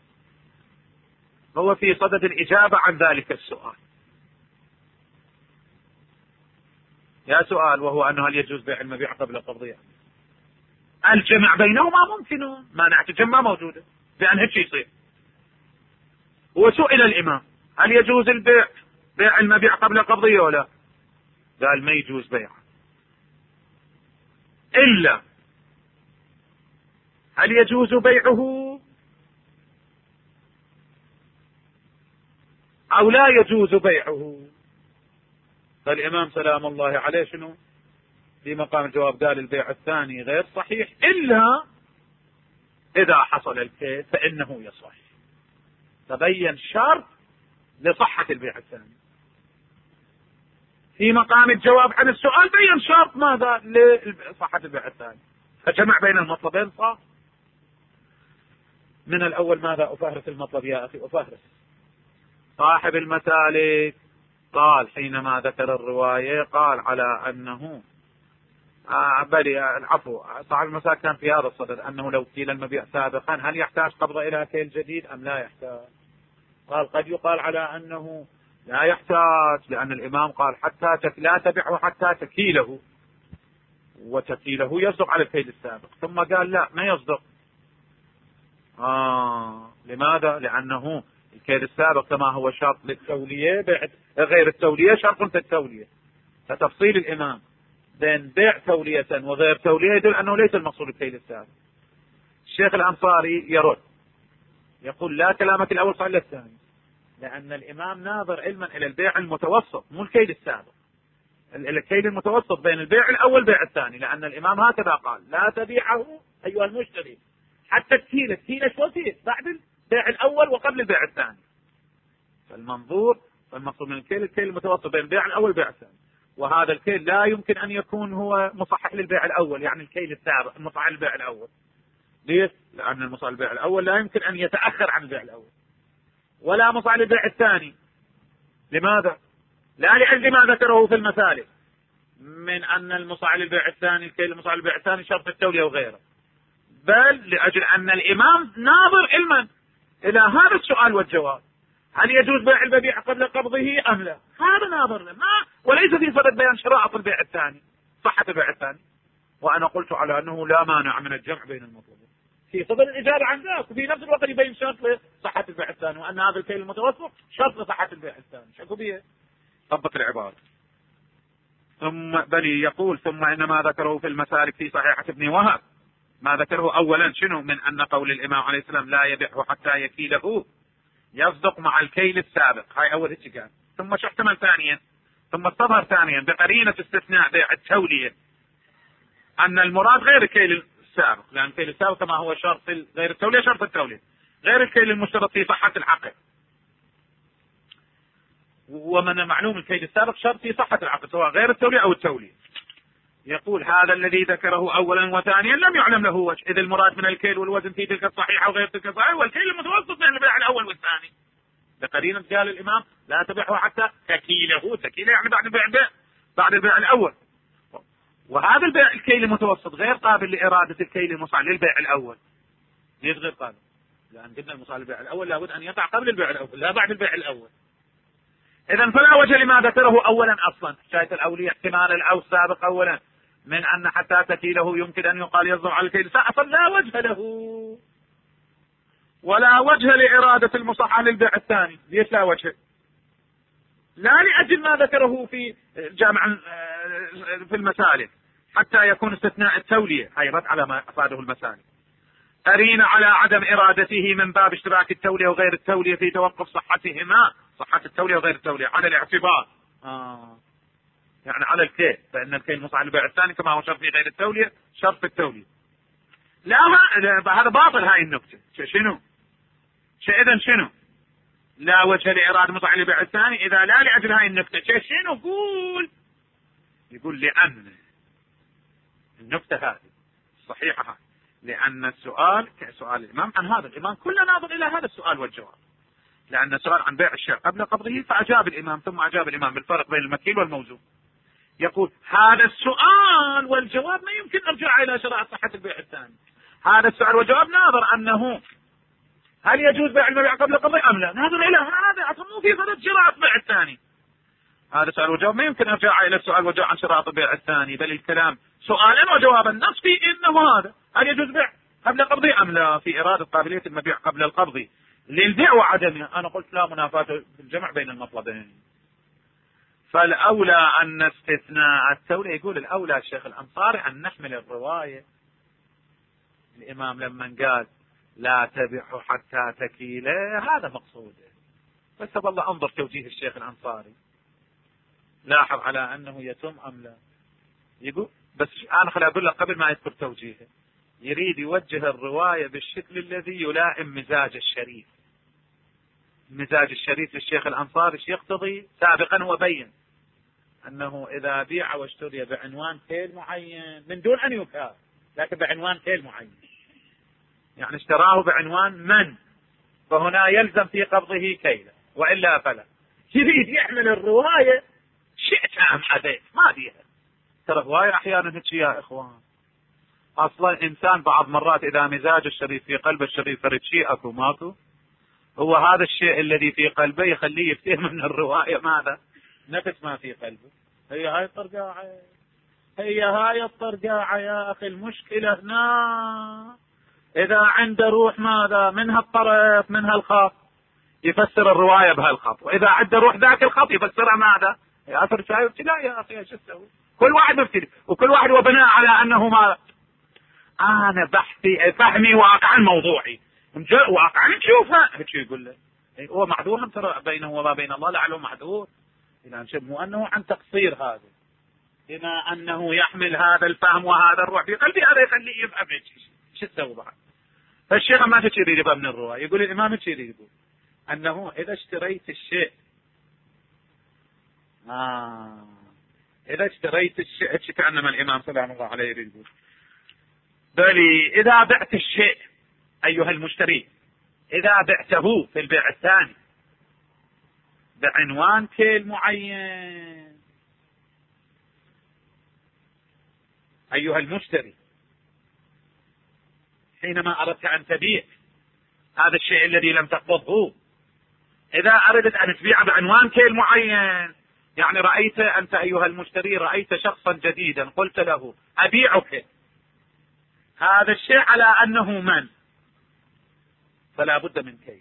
هو في صدد الإجابة عن ذلك السؤال. يا سؤال وهو أنه هل يجوز بيع المبيع قبل قبضه؟ الجمع بينهما ممكن، مانع الجمع موجودة بأن هيك يصير. وسئل الإمام هل يجوز البيع بيع المبيع قبل قبضه ولا؟ قال ما يجوز بيعه، إلا هل يجوز بيعه أو لا يجوز بيعه. فالإمام سلام الله عليه شنو في مقام الجواب قال البيع الثاني غير صحيح إلا إذا حصل الكيل فإنه يصح. تبين شرط لصحة البيع الثاني. في مقام الجواب عن السؤال بين شرط ماذا لصحة البيع الثاني، فجمع بين المطلبين صح. من الأول ماذا أفهرس المطلب يا أخي أفهرس. صاحب المسالك قال حينما ذكر الرواية قال على أنه آه بل العفو صاحب المسالك كان في هذا الصدد أنه لو كيل المبيع سابقا هل يحتاج قبضة إلى كيل جديد أم لا يحتاج. قال قد يقال على أنه لا يحتاج، لأن الإمام قال حتى لا تبعه حتى تكيله، وتكيله يصدق على الكيل السابق، ثم قال لا ما يصدق. آه لماذا؟ لأنه الكيل السابق كما هو شرط للتولية بعد غير التولية شرط في التولية، فتفصيل الإمام بين بيع تولية وغير تولية يدل أنه ليس المقصود الكيل السابق. الشيخ الأنصاري يرد يقول لا كلامك الأول صحيح للثاني، لأن الإمام ناظر علما إلى البيع المتوسط مو الكيل السابق، الكيل المتوسط بين البيع الأول والبيع الثاني، لأن الإمام هكذا قال لا تبيعه أيها المشتري حتى الكيل الكيل شو فيه بعد البيع الأول وقبل البيع الثاني. فالمنظور والمقصود من الكيل الكيل المتوسط بين البيع الأول والبيع الثاني، وهذا الكيل لا يمكن أن يكون هو مصحح للبيع الأول، يعني الكيل السابق المصحح للبيع الأول. ليش؟ لأن المصحح للبيع الأول لا يمكن أن يتأخر عن البيع الأول، ولا مصحح للبيع الثاني. لماذا؟ لا لأجل ما ذكره في المسالك من أن المصحح للبيع الثاني الكيل المصحح للبيع الثاني شرط التولية وغيره، بل لأجل أن الإمام ناظر علما إلى هذا السؤال والجواب، هل يجوز بيع المبيع قبل قبضه أم لا؟ هذا ناظر له، ما وليس في صدد بيان شرائط البيع الثاني، صحة البيع الثاني. وأنا قلت على أنه لا مانع من الجمع بين المطلوبين في صدد الإجابة عن ذلك، وفي نفس الوقت يبين شرط لصحة البيع الثاني، وأن هذا الكيل المتوسط شرط لصحة البيع الثاني. شكو بيه؟ ضبط العبارة. ثم بلي يقول ثم إن ما ذكره في المسالك في صحيحة ابن وهب، ما ذكره أولا شنو؟ من أن قول الإمام عليه السلام لا يبيعه حتى يكيله يصدق مع الكيل السابق، هاي أول هيك كان. ثم شو احتمل ثانيا؟ ثم استظهر ثانيا بقرينة استثناء بيع التولية أن المراد غير الكيل السابق، لأن الكيل السابق كما هو شرط غير التولية شرط التولية، غير الكيل المشترط في صحة العقد، ومن معلوم الكيل السابق شرط في صحة العقد سواء غير التولية أو التولية. يقول هذا الذي ذكره أولا وثانيا لم يعلم له وجه، إذ المراد من الكيل والوزن في تلك الصحيحة وغير تلك الصحيحة والكيل المتوسط بين البيع الأول والثاني. بقرينة قال الإمام لا تبيعه حتى تكيله، تكيله يعني بعد البيع البيع بعد البيع الأول، وهذا البيع الكيل المتوسط غير قابل لإرادة الكيل المصعب للبيع الأول. ليش غير قابل؟ لأن قلنا المصعب للبيع الأول لابد أن يقع قبل البيع الأول لا بعد البيع الأول. إذا فلا وجه لما ذكره أولا أصلا شاية الأولية احتمال الأو السابق أولا من أن حتى تكيله يمكن أن يقال يصدق على الكيل أصلا لا وجه له، ولا وجه لإرادة المصحح للبيع الثاني. ليش لا وجه؟ لا لأجل ما ذكره في جامع في المسالك حتى يكون استثناء التولية، هي رد على ما أفاده المسالك، قرين على عدم إرادته من باب اشتراك التولية وغير التولية في توقف صحتهما، صحة التولية وغير التولية على الاعتبار آه. يعني على الكيل، فإن الكيل مصعب للبيع الثاني كما هو شرط في غير التولية شرط في التولية. لا هذا باطل هاي النكتة. شنو؟ إذا شنو؟ لا وجه لإرادة مصعب للبيع الثاني إذا لا لأجل هاي النكتة. شنو يقول؟ يقول لأن النكتة هذه صحيحة، لأن السؤال كسؤال الإمام عن هذا، الإمام كله ناظر إلى هذا السؤال والجواب، لأن السؤال عن بيع الشيء قبل قبضه فأجاب الإمام، ثم أجاب الإمام بالفرق بين المكيل والموزون. يقول هذا السؤال والجواب ما يمكن نرجع إلى شرائط صحة البيع الثاني، هذا السؤال والجواب ناظر أنه هل يجوز بيع المبيع قبل قبضه أم لا، ناظر إلى هذا أصلا في صدد شرائط البيع الثاني. هذا السؤال والجواب ما يمكن أرجع إلى السؤال والجواب عن شرائط البيع الثاني، بل الكلام سؤالا وجوابا، النص في إنه هذا هل يجوز بيع قبل قبضه أم لا، في إرادة قابلية المبيع قبل القبض للبيع وعدمه. أنا قلت لا منافاة في الجمع بين المطلبين، فالأولى أن استثناء التولية. يقول الأولى الشيخ الأنصاري أن نحمل الرواية الإمام لما قال لا تبيعه حتى تكيله، هذا مقصوده. بس والله انظر توجيه الشيخ الأنصاري، لاحظ على أنه يتم أم لا. يقول بس أنا خلي أقول لك قبل ما يذكر توجيهه، يريد يوجه الرواية بالشكل الذي يلائم مزاج الشريف. مزاج الشريف للشيخ الأنصاري يقتضي سابقا وبين أنه إذا بيع واشتري بعنوان كيل معين من دون أن يكال، لكن بعنوان كيل معين، يعني اشتراه بعنوان من، فهنا يلزم في قبضه كيلا وإلا فلا. يريد يحمل الرواية شئت أم أبيت ما بيها. ترى الرواية أحيانا هيك يا إخوان، أصلا إنسان بعض مرات إذا مزاج الشريف في قلب الشريف فرد شيء أكو ماكو، هو هذا الشيء الذي في قلبه يخليه يفتهم من الرواية ماذا؟ نفس ما في قلبه. هي هاي الطرقاعة، هي هاي الطرقاعة يا أخي. المشكلة هنا إذا عنده روح ماذا منها الطرف منها الخط يفسر الرواية بهالخط، وإذا عنده روح ذاك الخط يفسرها ماذا؟ يا أخي شايف لا يا أخي شو تسوي؟ كل واحد مختلف، وكل واحد وبناء على أنه ما أنا بحثي فهمي واقعا موضوعي واقعا نشوفها هيك يقول له هو معذور ترى بينه وما بين الله لعله معذور، إذا مو أنه عن تقصير هذا، بما أنه يحمل هذا الفهم وهذا الروح في قلبي هذا يخليه يفهم هيك. شو تسوي بعد؟ فالشيخ ما تشير يبقى من الرواية، يقول الإمام تشير يقول أنه إذا اشتريت الشيء آه إذا اشتريت الشيء هيك كأنما الإمام سلام الله عليه يقول بل إذا بعت الشيء أيها المشتري، إذا بعته في البيع الثاني بعنوان كيل معين أيها المشتري، حينما أردت أن تبيع هذا الشيء الذي لم تقبضه اذا اردت ان تبيع بعنوان كيل معين، يعني رأيت انت ايها المشتري، رأيت شخصا جديدا قلت له ابيعك هذا الشيء على انه من، فلا بد من كيل.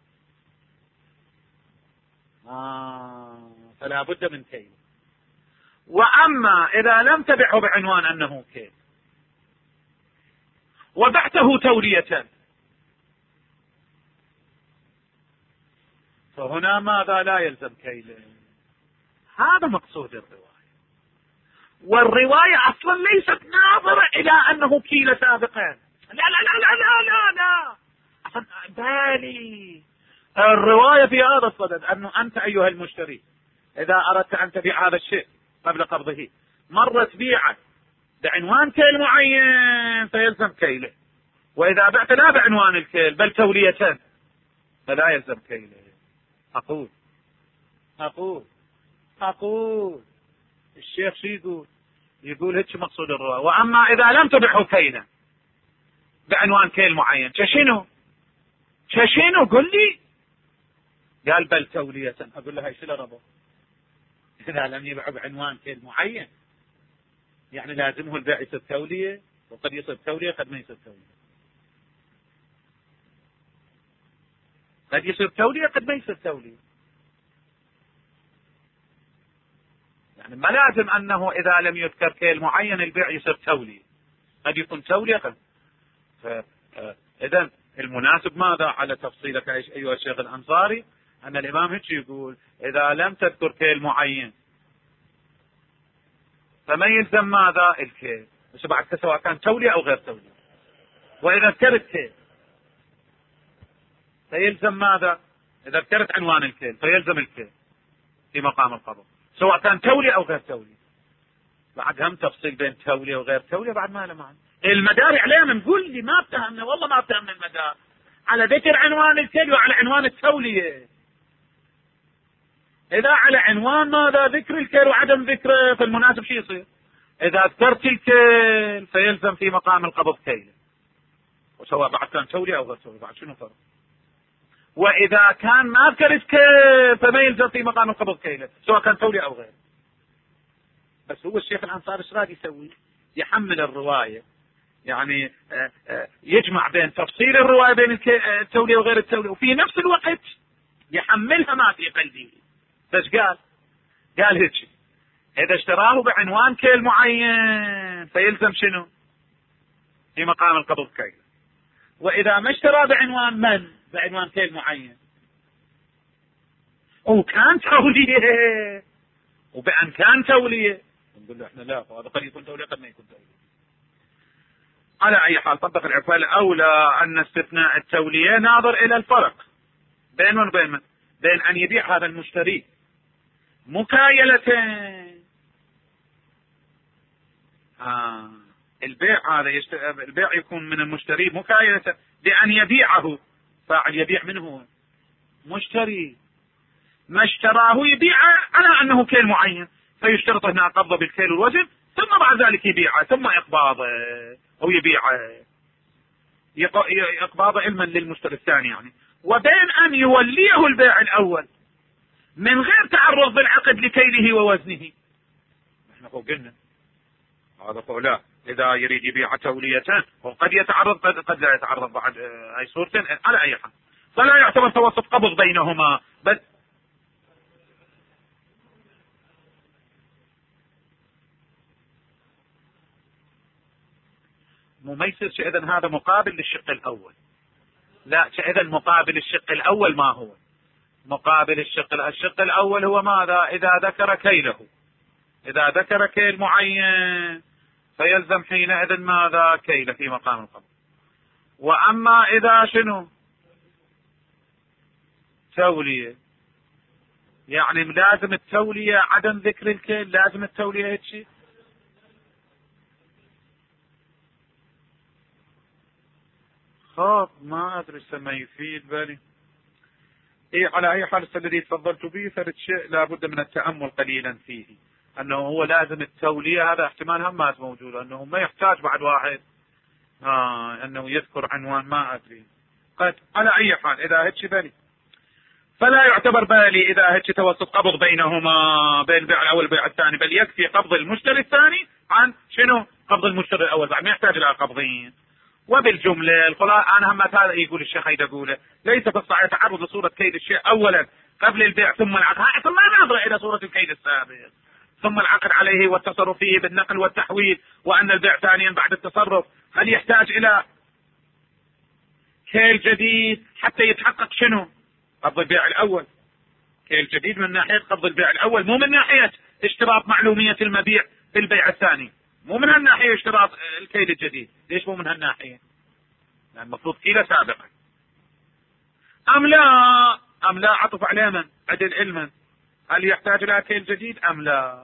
آه فلا بد من كيل. واما اذا لم تبعه بعنوان انه كيل وبعته تولية، فهنا ماذا؟ لا يلزم كيل. هذا مقصود الرواية. والرواية اصلا ليست ناظرة الى انه كيل سابقا، لا لا لا لا لا لا, لا. اصلا بالي الرواية في هذا الصدد انه انت ايها المشتري اذا اردت ان تبيع هذا الشيء قبل قبضه مرة تبيعه بعنوان كيل معين فيلزم كيله، واذا بعت لا بعنوان الكيل بل تولية فلا يلزم كيله. اقول اقول اقول الشيخ شو يقول؟ يقول هيك مقصود الرواية. واما اذا لم تبعه كيلا بعنوان كيل معين شنو شنو قل لي؟ قال بل تولية. اقول له هاي شو الربط؟ اذا لم يبعه بعنوان كيل معين يعني لازمه البيع يصير تولية، وقد يصير تولية قد ما يصير تولية، قد يصير تولية قد ما يصير تولية. يعني ما لازم انه اذا لم يذكر كيل معين البيع يصير تولية، قد يكون تولية قد. اذا المناسب ماذا على تفصيلك ايها الشيخ الانصاري؟ ان الامام هيك يقول اذا لم تذكر كيل معين فما يلزم ماذا؟ الكيل، بس بعد سواء كان تولية او غير تولية. واذا ذكرت كيل فيلزم ماذا؟ اذا ذكرت عنوان الكيل فيلزم الكيل في مقام القبض سواء كان تولية او غير تولية. بعد هم تفصيل بين تولية وغير تولية بعد ما له معنى. المدار علينا نقول لي ما اتهمنا، والله ما اتهمنا المدار على ذكر عنوان الكيل وعلى عنوان التولية. اذا على عنوان ماذا؟ ذكر الكيل وعدم ذكره، فالمناسب شو يصير؟ اذا ذكرت الكيل فيلزم في مقام القبض كيل، وسواء بعد كان تولية او غير تولية، بعد شنو فرق؟ واذا كان ما ذكرت كيل فما يلزم في مقام القبض كيله سواء كان تولية او غير. بس هو الشيخ الانصاري ايش راد يسوي؟ يحمل الرواية، يعني يجمع بين تفصيل الرواية بين التولية وغير التولية، وفي نفس الوقت يحملها ما في قلبه. بس قال قال هيك اذا اشتراه بعنوان كيل معين فيلزم شنو؟ في مقام القبض كيل. واذا ما اشتراه بعنوان من؟ بعنوان كيل معين وكان تولية، وبأن كان تولية نقول له احنا لا، هذا قد يكون تولية قد ما يكون تولية. على اي حال طبق العفو الاولى ان استثناء التولية ناظر الى الفرق بين وبين من؟ بين ان يبيع هذا المشتري مكايلتين. آه. البيع هذا يشت... البيع يكون من المشتري مكايلة بأن يبيعه، فاعل يبيع منه مشتري، ما اشتراه يبيعه على أنه كيل معين، فيشترط هنا قبضه بالكيل والوزن ثم بعد ذلك يبيعه ثم إقباضه أو يبيعه إقباضه علما للمشتري الثاني يعني. وبين أن يوليه البيع الأول من غير تعرض بالعقد لكيله ووزنه. احنا قلنا هذا قولا اذا يريد يبيع تولية وقد يتعرض قد, قد لا يتعرض بعد اي صورتين على اي حال، فلا يعتبر توسط قبض بينهما. بل مو ما يصير اذا هذا مقابل للشق الاول. لا اذا مقابل الشق الاول ما هو؟ مقابل الشق الشق الاول هو ماذا؟ اذا ذكر كيله، اذا ذكر كيل معين فيلزم حينئذ ماذا؟ كيل في مقام القبض. واما اذا شنو؟ تولية، يعني لازم التولية عدم ذكر الكيل، لازم التولية هيك شيء. خاف ما ادري ما يفيد بالي. ايه على اي حال الذي تفضلت به ثالث شيء لابد من التأمل قليلا فيه، انه هو لازم التولية، هذا احتمال هم ما موجود، انه ما يحتاج بعد واحد آه انه يذكر عنوان ما ادري. قد على اي حال اذا هيك بني فلا يعتبر بالي إذا هيك توسط قبض بينهما بين البيع الأول والبيع الثاني، بل يكفي قبض المشتري الثاني عن شنو قبض المشتري الأول، بعد ما يحتاج إلى قبضين. وبالجملة الخلاصة أنا هم هذا يقول الشيخ هيدا يقوله ليس في الصحيح تعرض لصورة كيد الشيء أولا قبل البيع ثم العقد، ثم ما نظر إلى صورة الكيد السابق ثم العقد عليه والتصرف فيه بالنقل والتحويل، وأن البيع ثانيا بعد التصرف هل يحتاج إلى كيل جديد حتى يتحقق شنو قبض البيع الأول. كيل جديد من ناحية قبض البيع الأول، مو من ناحية اشتراط معلومية المبيع في البيع الثاني، مو من هالناحية اشتراط الكيل الجديد. ليش مو من هالناحية؟ لأن المفروض كيلة سابقا. أم لا أم لا عطف عليه من عدل علما هل يحتاج إلى كيل جديد أم لا؟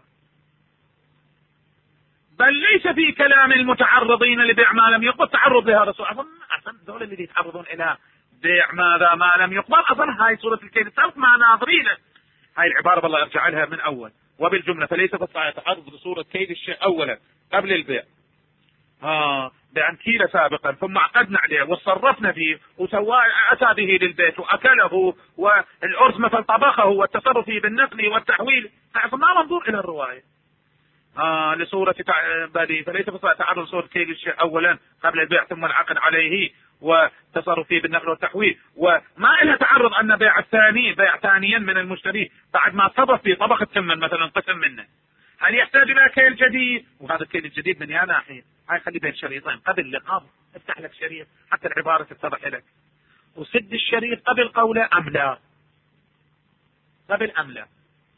بل ليس في كلام المتعرضين لبيع ما لم يقبل تعرض لهذا السؤال. أظن أصلا دول اللي يتعرضون إلى بيع ماذا ما لم يقبل أظن هاي صورة الكيل السابق ما ناظرينه. هاي العبارة بالله ارجع لها من أول. وبالجملة فليس في الصحيح تعرض لصورة كيد الشيء أولا قبل البيع ها بأن كيل سابقا ثم عقدنا عليه وصرفنا فيه وسوى أتى به للبيت وأكله والأرز مثل طبخه والتصرف فيه بالنقل والتحويل، ما منظور إلى الرواية آه لصورة بالي. فليس في تعرض صورة كيل الشيء أولا قبل البيع ثم العقد عليه وتصرف فيه بالنقل والتحويل، وما إلها تعرض أن بيع الثاني بيع ثانيا من المشتري بعد ما صرف فيه طبخ الثمن مثلا قسم منه هل يحتاج إلى كيل جديد. وهذا الكيل الجديد من يا ناحية هاي خلي بين شريطين قبل لقاب افتح لك شريط حتى العبارة تتضح لك وسد الشريط قبل قوله أم لا قبل أم لا،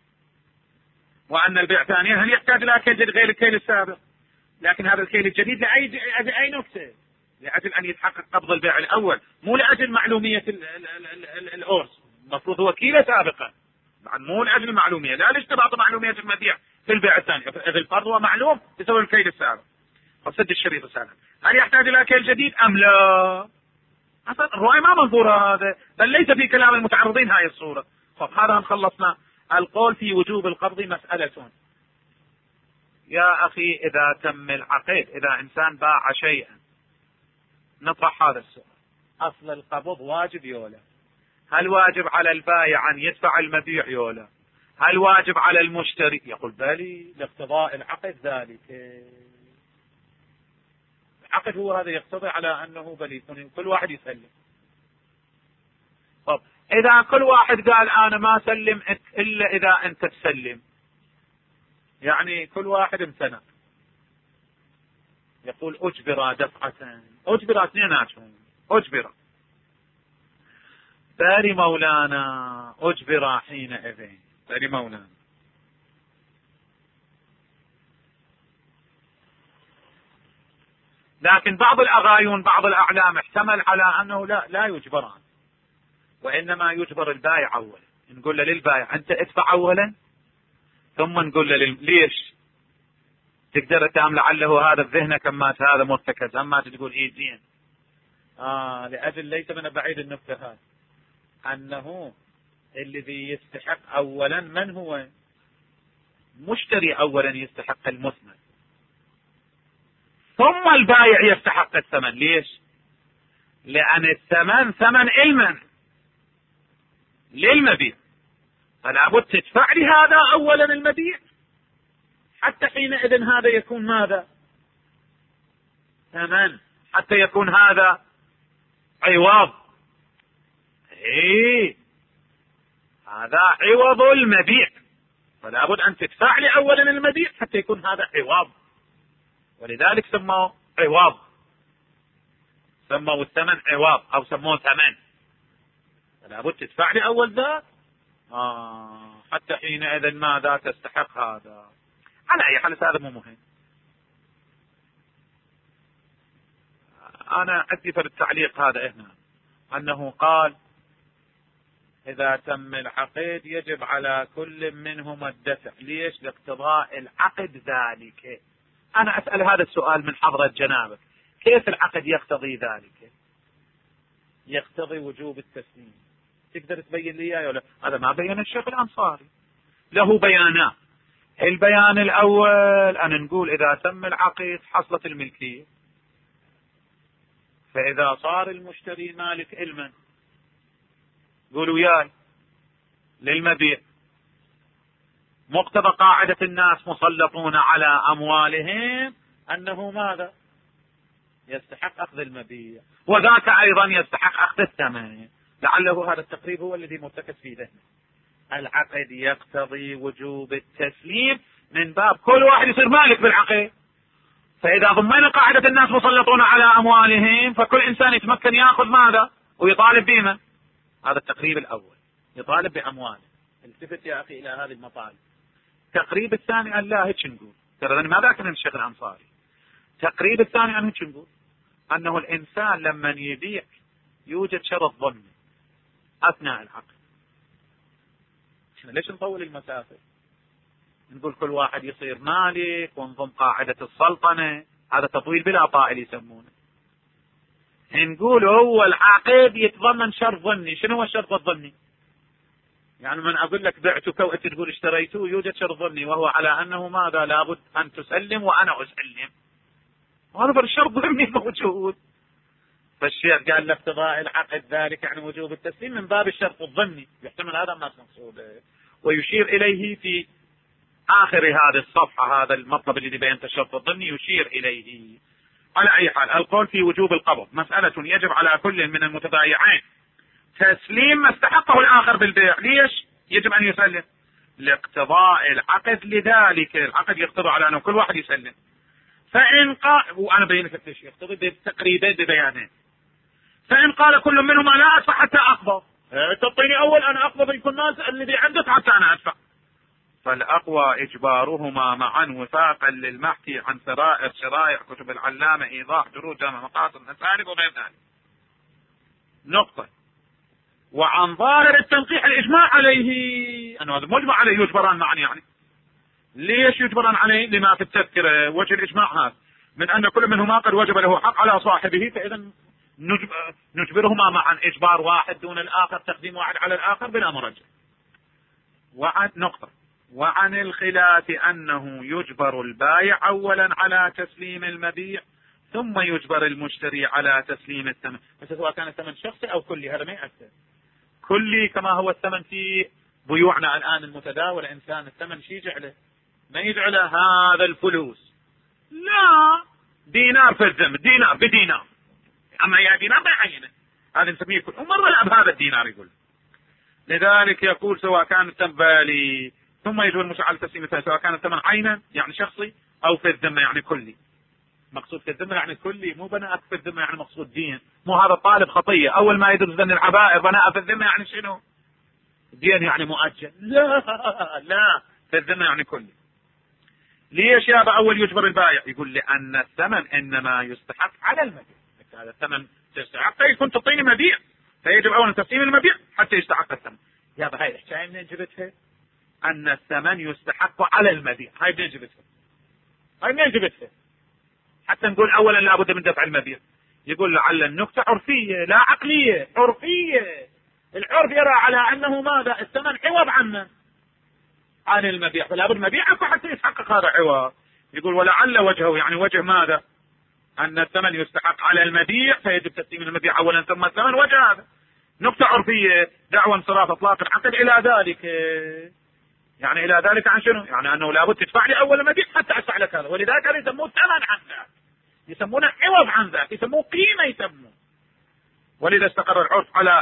وأن البيع ثانيا هل يحتاج إلى كيل جديد غير الكيل السابق. لكن هذا الكيل الجديد لأي أي نكتة لأجل أن يتحقق قبض البيع الأول مو لأجل معلومية الأرز. المفروض هو كيلة سابقا مو لأجل المعلومية لا لاشتراط معلومية المبيع في البيع الثاني. إذا الفرض هو معلوم بسبب الكيل السابق. فسد الشريط السابق هل يحتاج إلى كيل جديد أم لا؟ أصلا الرواية ما منظورة هذا، بل ليس في كلام المتعرضين هاي الصورة. طب هذا خلصنا. القول في وجوب القبض مسألة. يا أخي إذا تم العقد إذا إنسان باع شيئا نطرح هذا السؤال أصل القبض واجب يولا؟ هل واجب على البائع أن يدفع المبيع يولا؟ هل واجب على المشتري؟ يقول بالي لاقتضاء العقد ذلك. العقد هو هذا يقتضي على أنه بل يكون كل واحد يسلم. طب إذا كل واحد قال أنا ما سلم إلا إذا أنت تسلم، يعني كل واحد امتنع، يقول أجبر دفعة أجبر اثنيناتهم أجبر باري مولانا أجبر حينئذ باري مولانا. لكن بعض الأغايون بعض الأعلام احتمل على أنه لا لا يجبران، وإنما يجبر البائع أولا. نقول له للبائع أنت ادفع أولا ثم نقول له ليش تقدر تام لعله هذا بذهنك أما هذا مرتكز أما تقول إيه زين آه لأجل ليس من بعيد النكتة هذا أنه الذي يستحق أولا من هو مشتري أولا يستحق المثمن ثم البائع يستحق الثمن. ليش؟ لأن الثمن ثمن علما للمبيع، فلا بد تدفع لهذا أولا المبيع حتى حينئذ هذا يكون ماذا ثمن حتى يكون هذا عوض. ايه هذا عوض المبيع، فلا بد أن تدفع لي أولا المبيع حتى يكون هذا عوض، ولذلك سموه عوض سموه الثمن عوض أو سموه ثمن. فلا بد تدفع لي أول ذا آه حتى حينئذ ماذا تستحق هذا. على أي حال هذا مو مهم. أنا أدي في التعليق هذا هنا أنه قال إذا تم العقد يجب على كل منهما الدفع. ليش؟ لاقتضاء العقد ذلك. أنا أسأل هذا السؤال من حضرة جنابك كيف العقد يقتضي ذلك؟ يقتضي وجوب التسليم. تقدر تبين لي إياه ولا؟ هذا ما بين الشيخ الأنصاري، له بيانات. البيان الأول أن نقول إذا تم العقد حصلت الملكية، فإذا صار المشتري مالك علما قولوا ياي للمبيع. مقتضى قاعدة الناس مسلطون على أموالهم أنه ماذا؟ يستحق أخذ المبيع، وذاك أيضا يستحق أخذ الثمن. لعله هذا التقريب هو الذي مرتكز في ذهنه. العقد يقتضي وجوب التسليم من باب كل واحد يصير مالك بالعقد. فإذا ضمن قاعدة الناس مسلطون على أموالهم فكل إنسان يتمكن يأخذ ماذا ويطالب بما. هذا التقريب الأول، يطالب بأمواله. التفت يا أخي إلى هذه المطالب. التقريب الثاني أن لا هيك نقول، ترى ما ذاك من الشيخ الأنصاري. التقريب الثاني أن هيك نقول أنه الإنسان لما يبيع يوجد شرط ظني أثناء العقد. ليش نطول المسافة؟ نقول كل واحد يصير مالك ونضم قاعدة السلطنة، هذا تطويل بلا طائل يسمونه. نقول هو العقد يتضمن شرط ظني. شنو هو الشرط الظني؟ يعني من أقول لك بعتك وأنت تقول اشتريته يوجد شرط ظني، وهو على أنه ماذا؟ لابد أن تسلم وأنا أسلم، وهذا الشرط ظني موجود. فالشيخ قال لاقتضاء العقد ذلك يعني وجوب التسليم من باب الشرط الظني، يحتمل هذا الناس مقصوده. ويشير إليه في آخر هذه الصفحة هذا المطلب الذي بينت الشرط الظني يشير إليه. على أي حال القول في وجوب القبض مسألة يجب على كل من المتبايعين تسليم ما استحقه الآخر بالبيع. ليش يجب أن يسلم؟ لاقتضاء العقد، لذلك العقد يقتضي على أن كل واحد يسلم. فإن قال، وأنا بينك التشريع يقتضي بالتقريبين ببيانين، فإن قال كل منهما لا أدفع حتى أقبض، تعطيني أول أنا أقبض يكون ناس الذي عندك حتى أنا أدفع، فالأقوى إجبارهما معا وفاقا للمحكي عن سرائر شرائع كتب العلامة إيضاح دروج جامع مقاصد مسالك وغير ذلك. نقطة. وعن ظاهر التنقيح الإجماع عليه أنه هذا مجمع عليه يجبران معا. يعني ليش يجبران عليه؟ لما في التذكرة وجه الإجماع هذا من أن كل منهما قد وجب له حق على صاحبه، فإذا نجبرهما معا إجبار واحد دون الآخر، تقديم واحد على الآخر بلا مرجع. وعن نقطة وعن الخلاف أنه يجبر البائع أولا على تسليم المبيع ثم يجبر المشتري على تسليم الثمن، بس سواء كان الثمن شخصي أو كلي هذا ما يأثر. كلي كما هو الثمن في بيوعنا الآن المتداولة، إنسان الثمن شي يجعله ما يجعله هذا الفلوس، لا دينار في الذمة، دينار بدينار، أما يا دينار ما يعينه، هذا نسميه كل مرة لا بهذا الدينار يقول. لذلك يقول سواء كان الثمن بالي ثم يجب المشرع على تسليم الثمن، سواء كان الثمن عينا يعني شخصي أو في الذمة يعني كلي. مقصود في الذمة يعني كلي، مو بناء في الذمة يعني مقصود دين. مو هذا طالب خطية أول ما يدرس ذن العبائر بناء في الذمة يعني شنو؟ دين يعني مؤجل، لا لا في الذمة يعني كلي. ليش يا أول يجبر البائع؟ يقول لأن الثمن إنما يستحق على المبيع، هذا الثمن تستحق يكون تعطيني مبيع، فيجب أولا تسليم المبيع حتى يستحق الثمن. يا هاي الحكاية منين جبتها؟ أن الثمن يستحق على المبيع، هاي منين جبتها؟ هاي منين جبتها؟ حتى نقول أولا لابد من دفع المبيع. يقول لعل النكتة عرفية لا عقلية، عرفية. العرف يرى على أنه ماذا؟ الثمن عوض عنه عن المبيع، فلا بد مبيع حتى يتحقق هذا عوض. يقول ولعل وجهه يعني وجه ماذا؟ أن الثمن يستحق على المبيع فيجب تسليم المبيع أولا ثم الثمن. وجه هذا نكتة عرفية، دعوى انصراف اطلاق العقد الى ذلك. يعني الى ذلك عن شنو؟ يعني انه لابد تدفع لي اول مبيع حتى ادفع لك هذا، ولذلك يسموه ثمن عن ذاك، يسمونه عوض عن ذاك، يسموه قيمة يسموه. ولذا استقر العرف على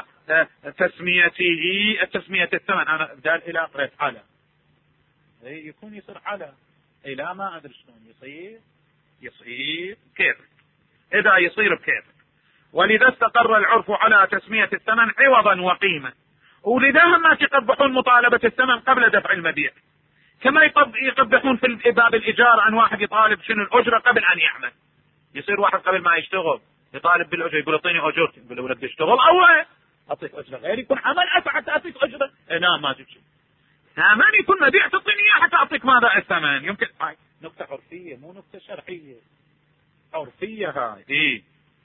تسميته التسمية الثمن. انا بدال الى قريت على يكون يصير على الى ما ادري شلون يصير يصير كيف اذا يصير بكيف. ولذا استقر العرف على تسمية الثمن عوضا وقيمة. ولذا هم يقبحون مطالبة الثمن قبل دفع المبيع، كما يقبحون في باب الإجارة عن واحد يطالب شنو الأجرة قبل أن يعمل. يصير واحد قبل ما يشتغل يطالب بالأجرة، يقول اعطيني أجرتي، يقول له ولد اشتغل أول أعطيك أجرة، غير يكون عمل أسعى حتى أعطيك أجرة. إيه نعم ما تجي ثمن يكون مبيع تعطيني إياه حتى أعطيك ماذا الثمن. يمكن هاي نكتة عرفية مو نكتة شرعية، عرفية هاي. إيه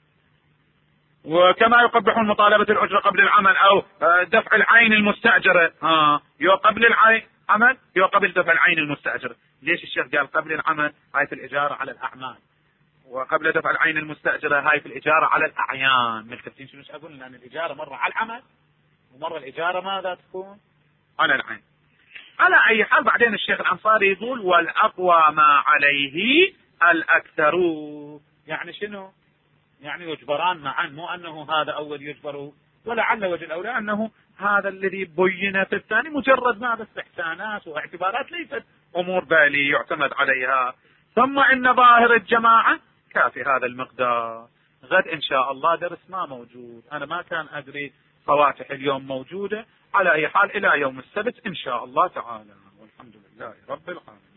وكما يقبحون مطالبة الأجرة قبل العمل أو دفع العين المستأجرة. ها يو قبل العين عمل يو قبل دفع العين المستأجرة. ليش الشيخ قال قبل العمل؟ هاي في الإجارة على الأعمال، وقبل دفع العين المستأجرة هاي في الإجارة على الأعيان. ملكتين شنو أقول؟ لأن الإجارة مرة على العمل ومرة الإجارة ماذا تكون على العين. على أي حال بعدين الشيخ الأنصاري يقول والأقوى ما عليه الأكثر. يعني شنو؟ يعني يجبران معا، مو أنه هذا أول يجبر، ولعل وجه الأولى أنه هذا الذي بين في الثاني مجرد ما بس استحسانات واعتبارات ليست أمور بالي يعتمد عليها. ثم إن ظاهر الجماعة كافي هذا المقدار. غد إن شاء الله درس ما موجود، أنا ما كان أدري فواتح اليوم موجودة. على أي حال إلى يوم السبت إن شاء الله تعالى، والحمد لله رب العالمين.